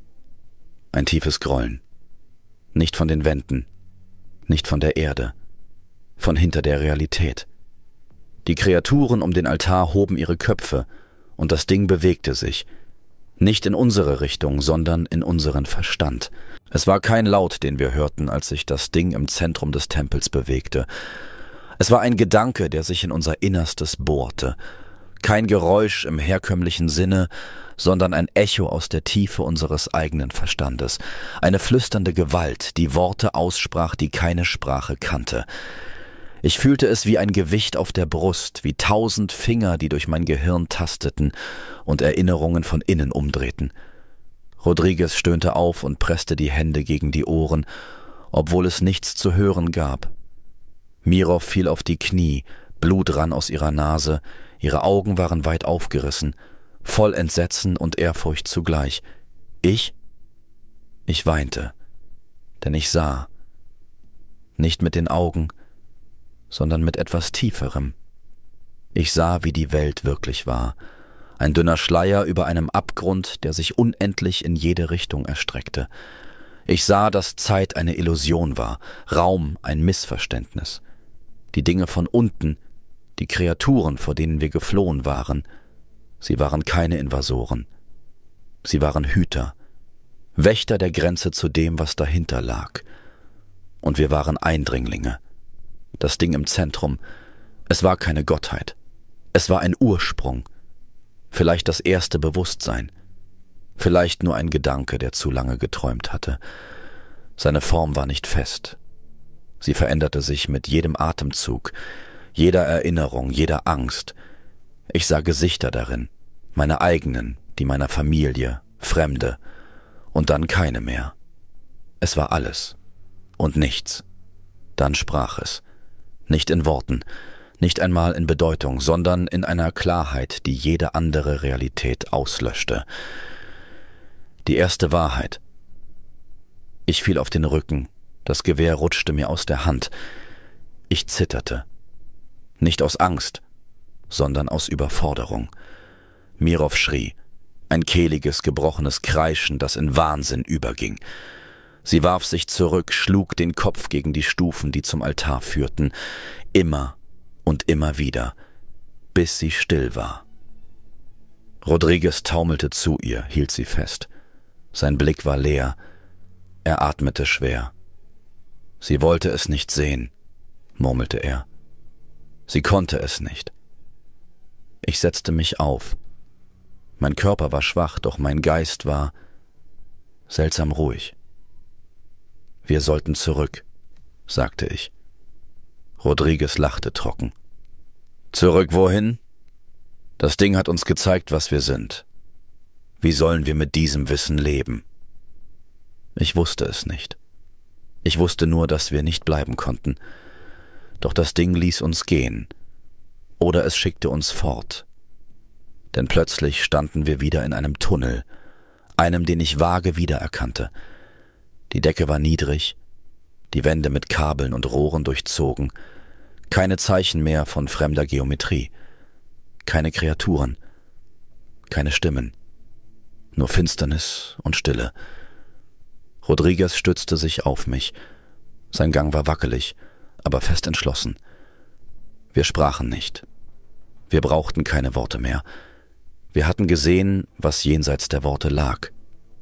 ein tiefes Grollen. Nicht von den Wänden, nicht von der Erde, von hinter der Realität. Die Kreaturen um den Altar hoben ihre Köpfe, und das Ding bewegte sich. Nicht in unsere Richtung, sondern in unseren Verstand. Es war kein Laut, den wir hörten, als sich das Ding im Zentrum des Tempels bewegte. Es war ein Gedanke, der sich in unser Innerstes bohrte. Kein Geräusch im herkömmlichen Sinne, sondern ein Echo aus der Tiefe unseres eigenen Verstandes. Eine flüsternde Gewalt, die Worte aussprach, die keine Sprache kannte. Ich fühlte es wie ein Gewicht auf der Brust, wie tausend Finger, die durch mein Gehirn tasteten und Erinnerungen von innen umdrehten. Rodriguez stöhnte auf und presste die Hände gegen die Ohren, obwohl es nichts zu hören gab. Mirov fiel auf die Knie, Blut rann aus ihrer Nase, ihre Augen waren weit aufgerissen, voll Entsetzen und Ehrfurcht zugleich. Ich? Ich weinte, denn ich sah. Nicht mit den Augen, sondern mit etwas Tieferem. Ich sah, wie die Welt wirklich war. Ein dünner Schleier über einem Abgrund, der sich unendlich in jede Richtung erstreckte. Ich sah, dass Zeit eine Illusion war, Raum ein Missverständnis. Die Dinge von unten, die Kreaturen, vor denen wir geflohen waren, sie waren keine Invasoren. Sie waren Hüter, Wächter der Grenze zu dem, was dahinter lag. Und wir waren Eindringlinge. Das Ding im Zentrum, es war keine Gottheit. Es war ein Ursprung. Vielleicht das erste Bewusstsein. Vielleicht nur ein Gedanke, der zu lange geträumt hatte. Seine Form war nicht fest. Sie veränderte sich mit jedem Atemzug, jeder Erinnerung, jeder Angst. Ich sah Gesichter darin, meine eigenen, die meiner Familie, Fremde, und dann keine mehr. Es war alles und nichts. Dann sprach es. Nicht in Worten, nicht einmal in Bedeutung, sondern in einer Klarheit, die jede andere Realität auslöschte. Die erste Wahrheit. Ich fiel auf den Rücken, das Gewehr rutschte mir aus der Hand. Ich zitterte. Nicht aus Angst, sondern aus Überforderung. Mirov schrie, ein kehliges, gebrochenes Kreischen, das in Wahnsinn überging. Sie warf sich zurück, schlug den Kopf gegen die Stufen, die zum Altar führten, immer und immer wieder, bis sie still war. Rodriguez taumelte zu ihr, hielt sie fest. Sein Blick war leer, er atmete schwer. Sie wollte es nicht sehen, murmelte er. Sie konnte es nicht. Ich setzte mich auf. Mein Körper war schwach, doch mein Geist war seltsam ruhig. »Wir sollten zurück«, sagte ich. Rodriguez lachte trocken. »Zurück wohin? Das Ding hat uns gezeigt, was wir sind. Wie sollen wir mit diesem Wissen leben?« Ich wusste es nicht. Ich wusste nur, dass wir nicht bleiben konnten. Doch das Ding ließ uns gehen. Oder es schickte uns fort. Denn plötzlich standen wir wieder in einem Tunnel, einem, den ich vage wiedererkannte. Die Decke war niedrig, die Wände mit Kabeln und Rohren durchzogen, keine Zeichen mehr von fremder Geometrie, keine Kreaturen, keine Stimmen, nur Finsternis und Stille. Rodriguez stützte sich auf mich. Sein Gang war wackelig, aber fest entschlossen. Wir sprachen nicht. Wir brauchten keine Worte mehr. Wir hatten gesehen, was jenseits der Worte lag.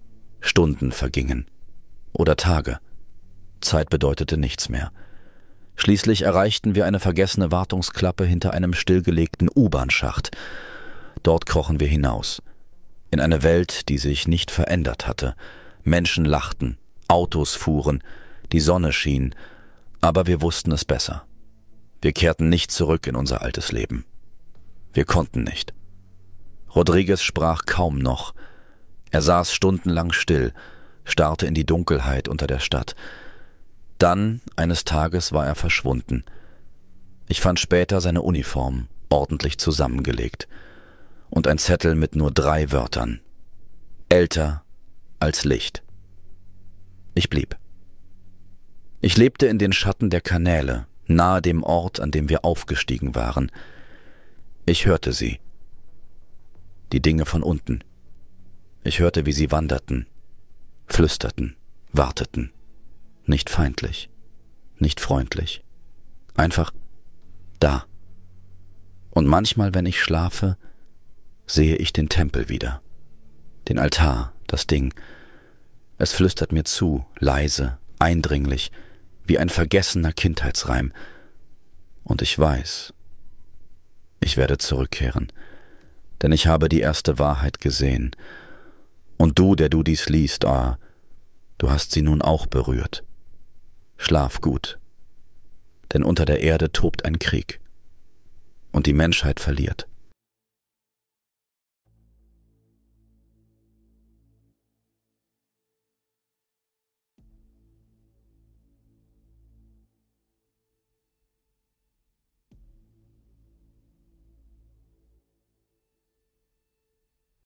Stunden vergingen. Oder Tage. Zeit bedeutete nichts mehr. Schließlich erreichten wir eine vergessene Wartungsklappe hinter einem stillgelegten U-Bahn-Schacht. Dort krochen wir hinaus. In eine Welt, die sich nicht verändert hatte. Menschen lachten, Autos fuhren, die Sonne schien, aber wir wussten es besser. Wir kehrten nicht zurück in unser altes Leben. Wir konnten nicht. Rodriguez sprach kaum noch. Er saß stundenlang still, starrte in die Dunkelheit unter der Stadt. Dann, eines Tages, war er verschwunden. Ich fand später seine Uniform, ordentlich zusammengelegt, und ein Zettel mit nur drei Wörtern. Älter als Licht. Ich blieb. Ich lebte in den Schatten der Kanäle, nahe dem Ort, an dem wir aufgestiegen waren. Ich hörte sie. Die Dinge von unten. Ich hörte, wie sie wanderten, flüsterten, warteten. Nicht feindlich, nicht freundlich. Einfach da. Und manchmal, wenn ich schlafe, sehe ich den Tempel wieder. Den Altar, das Ding. Es flüstert mir zu, leise, eindringlich, wie ein vergessener Kindheitsreim. Und ich weiß, ich werde zurückkehren, denn ich habe die erste Wahrheit gesehen. Und du, der du dies liest, ah, du hast sie nun auch berührt. Schlaf gut, denn unter der Erde tobt ein Krieg, und die Menschheit verliert.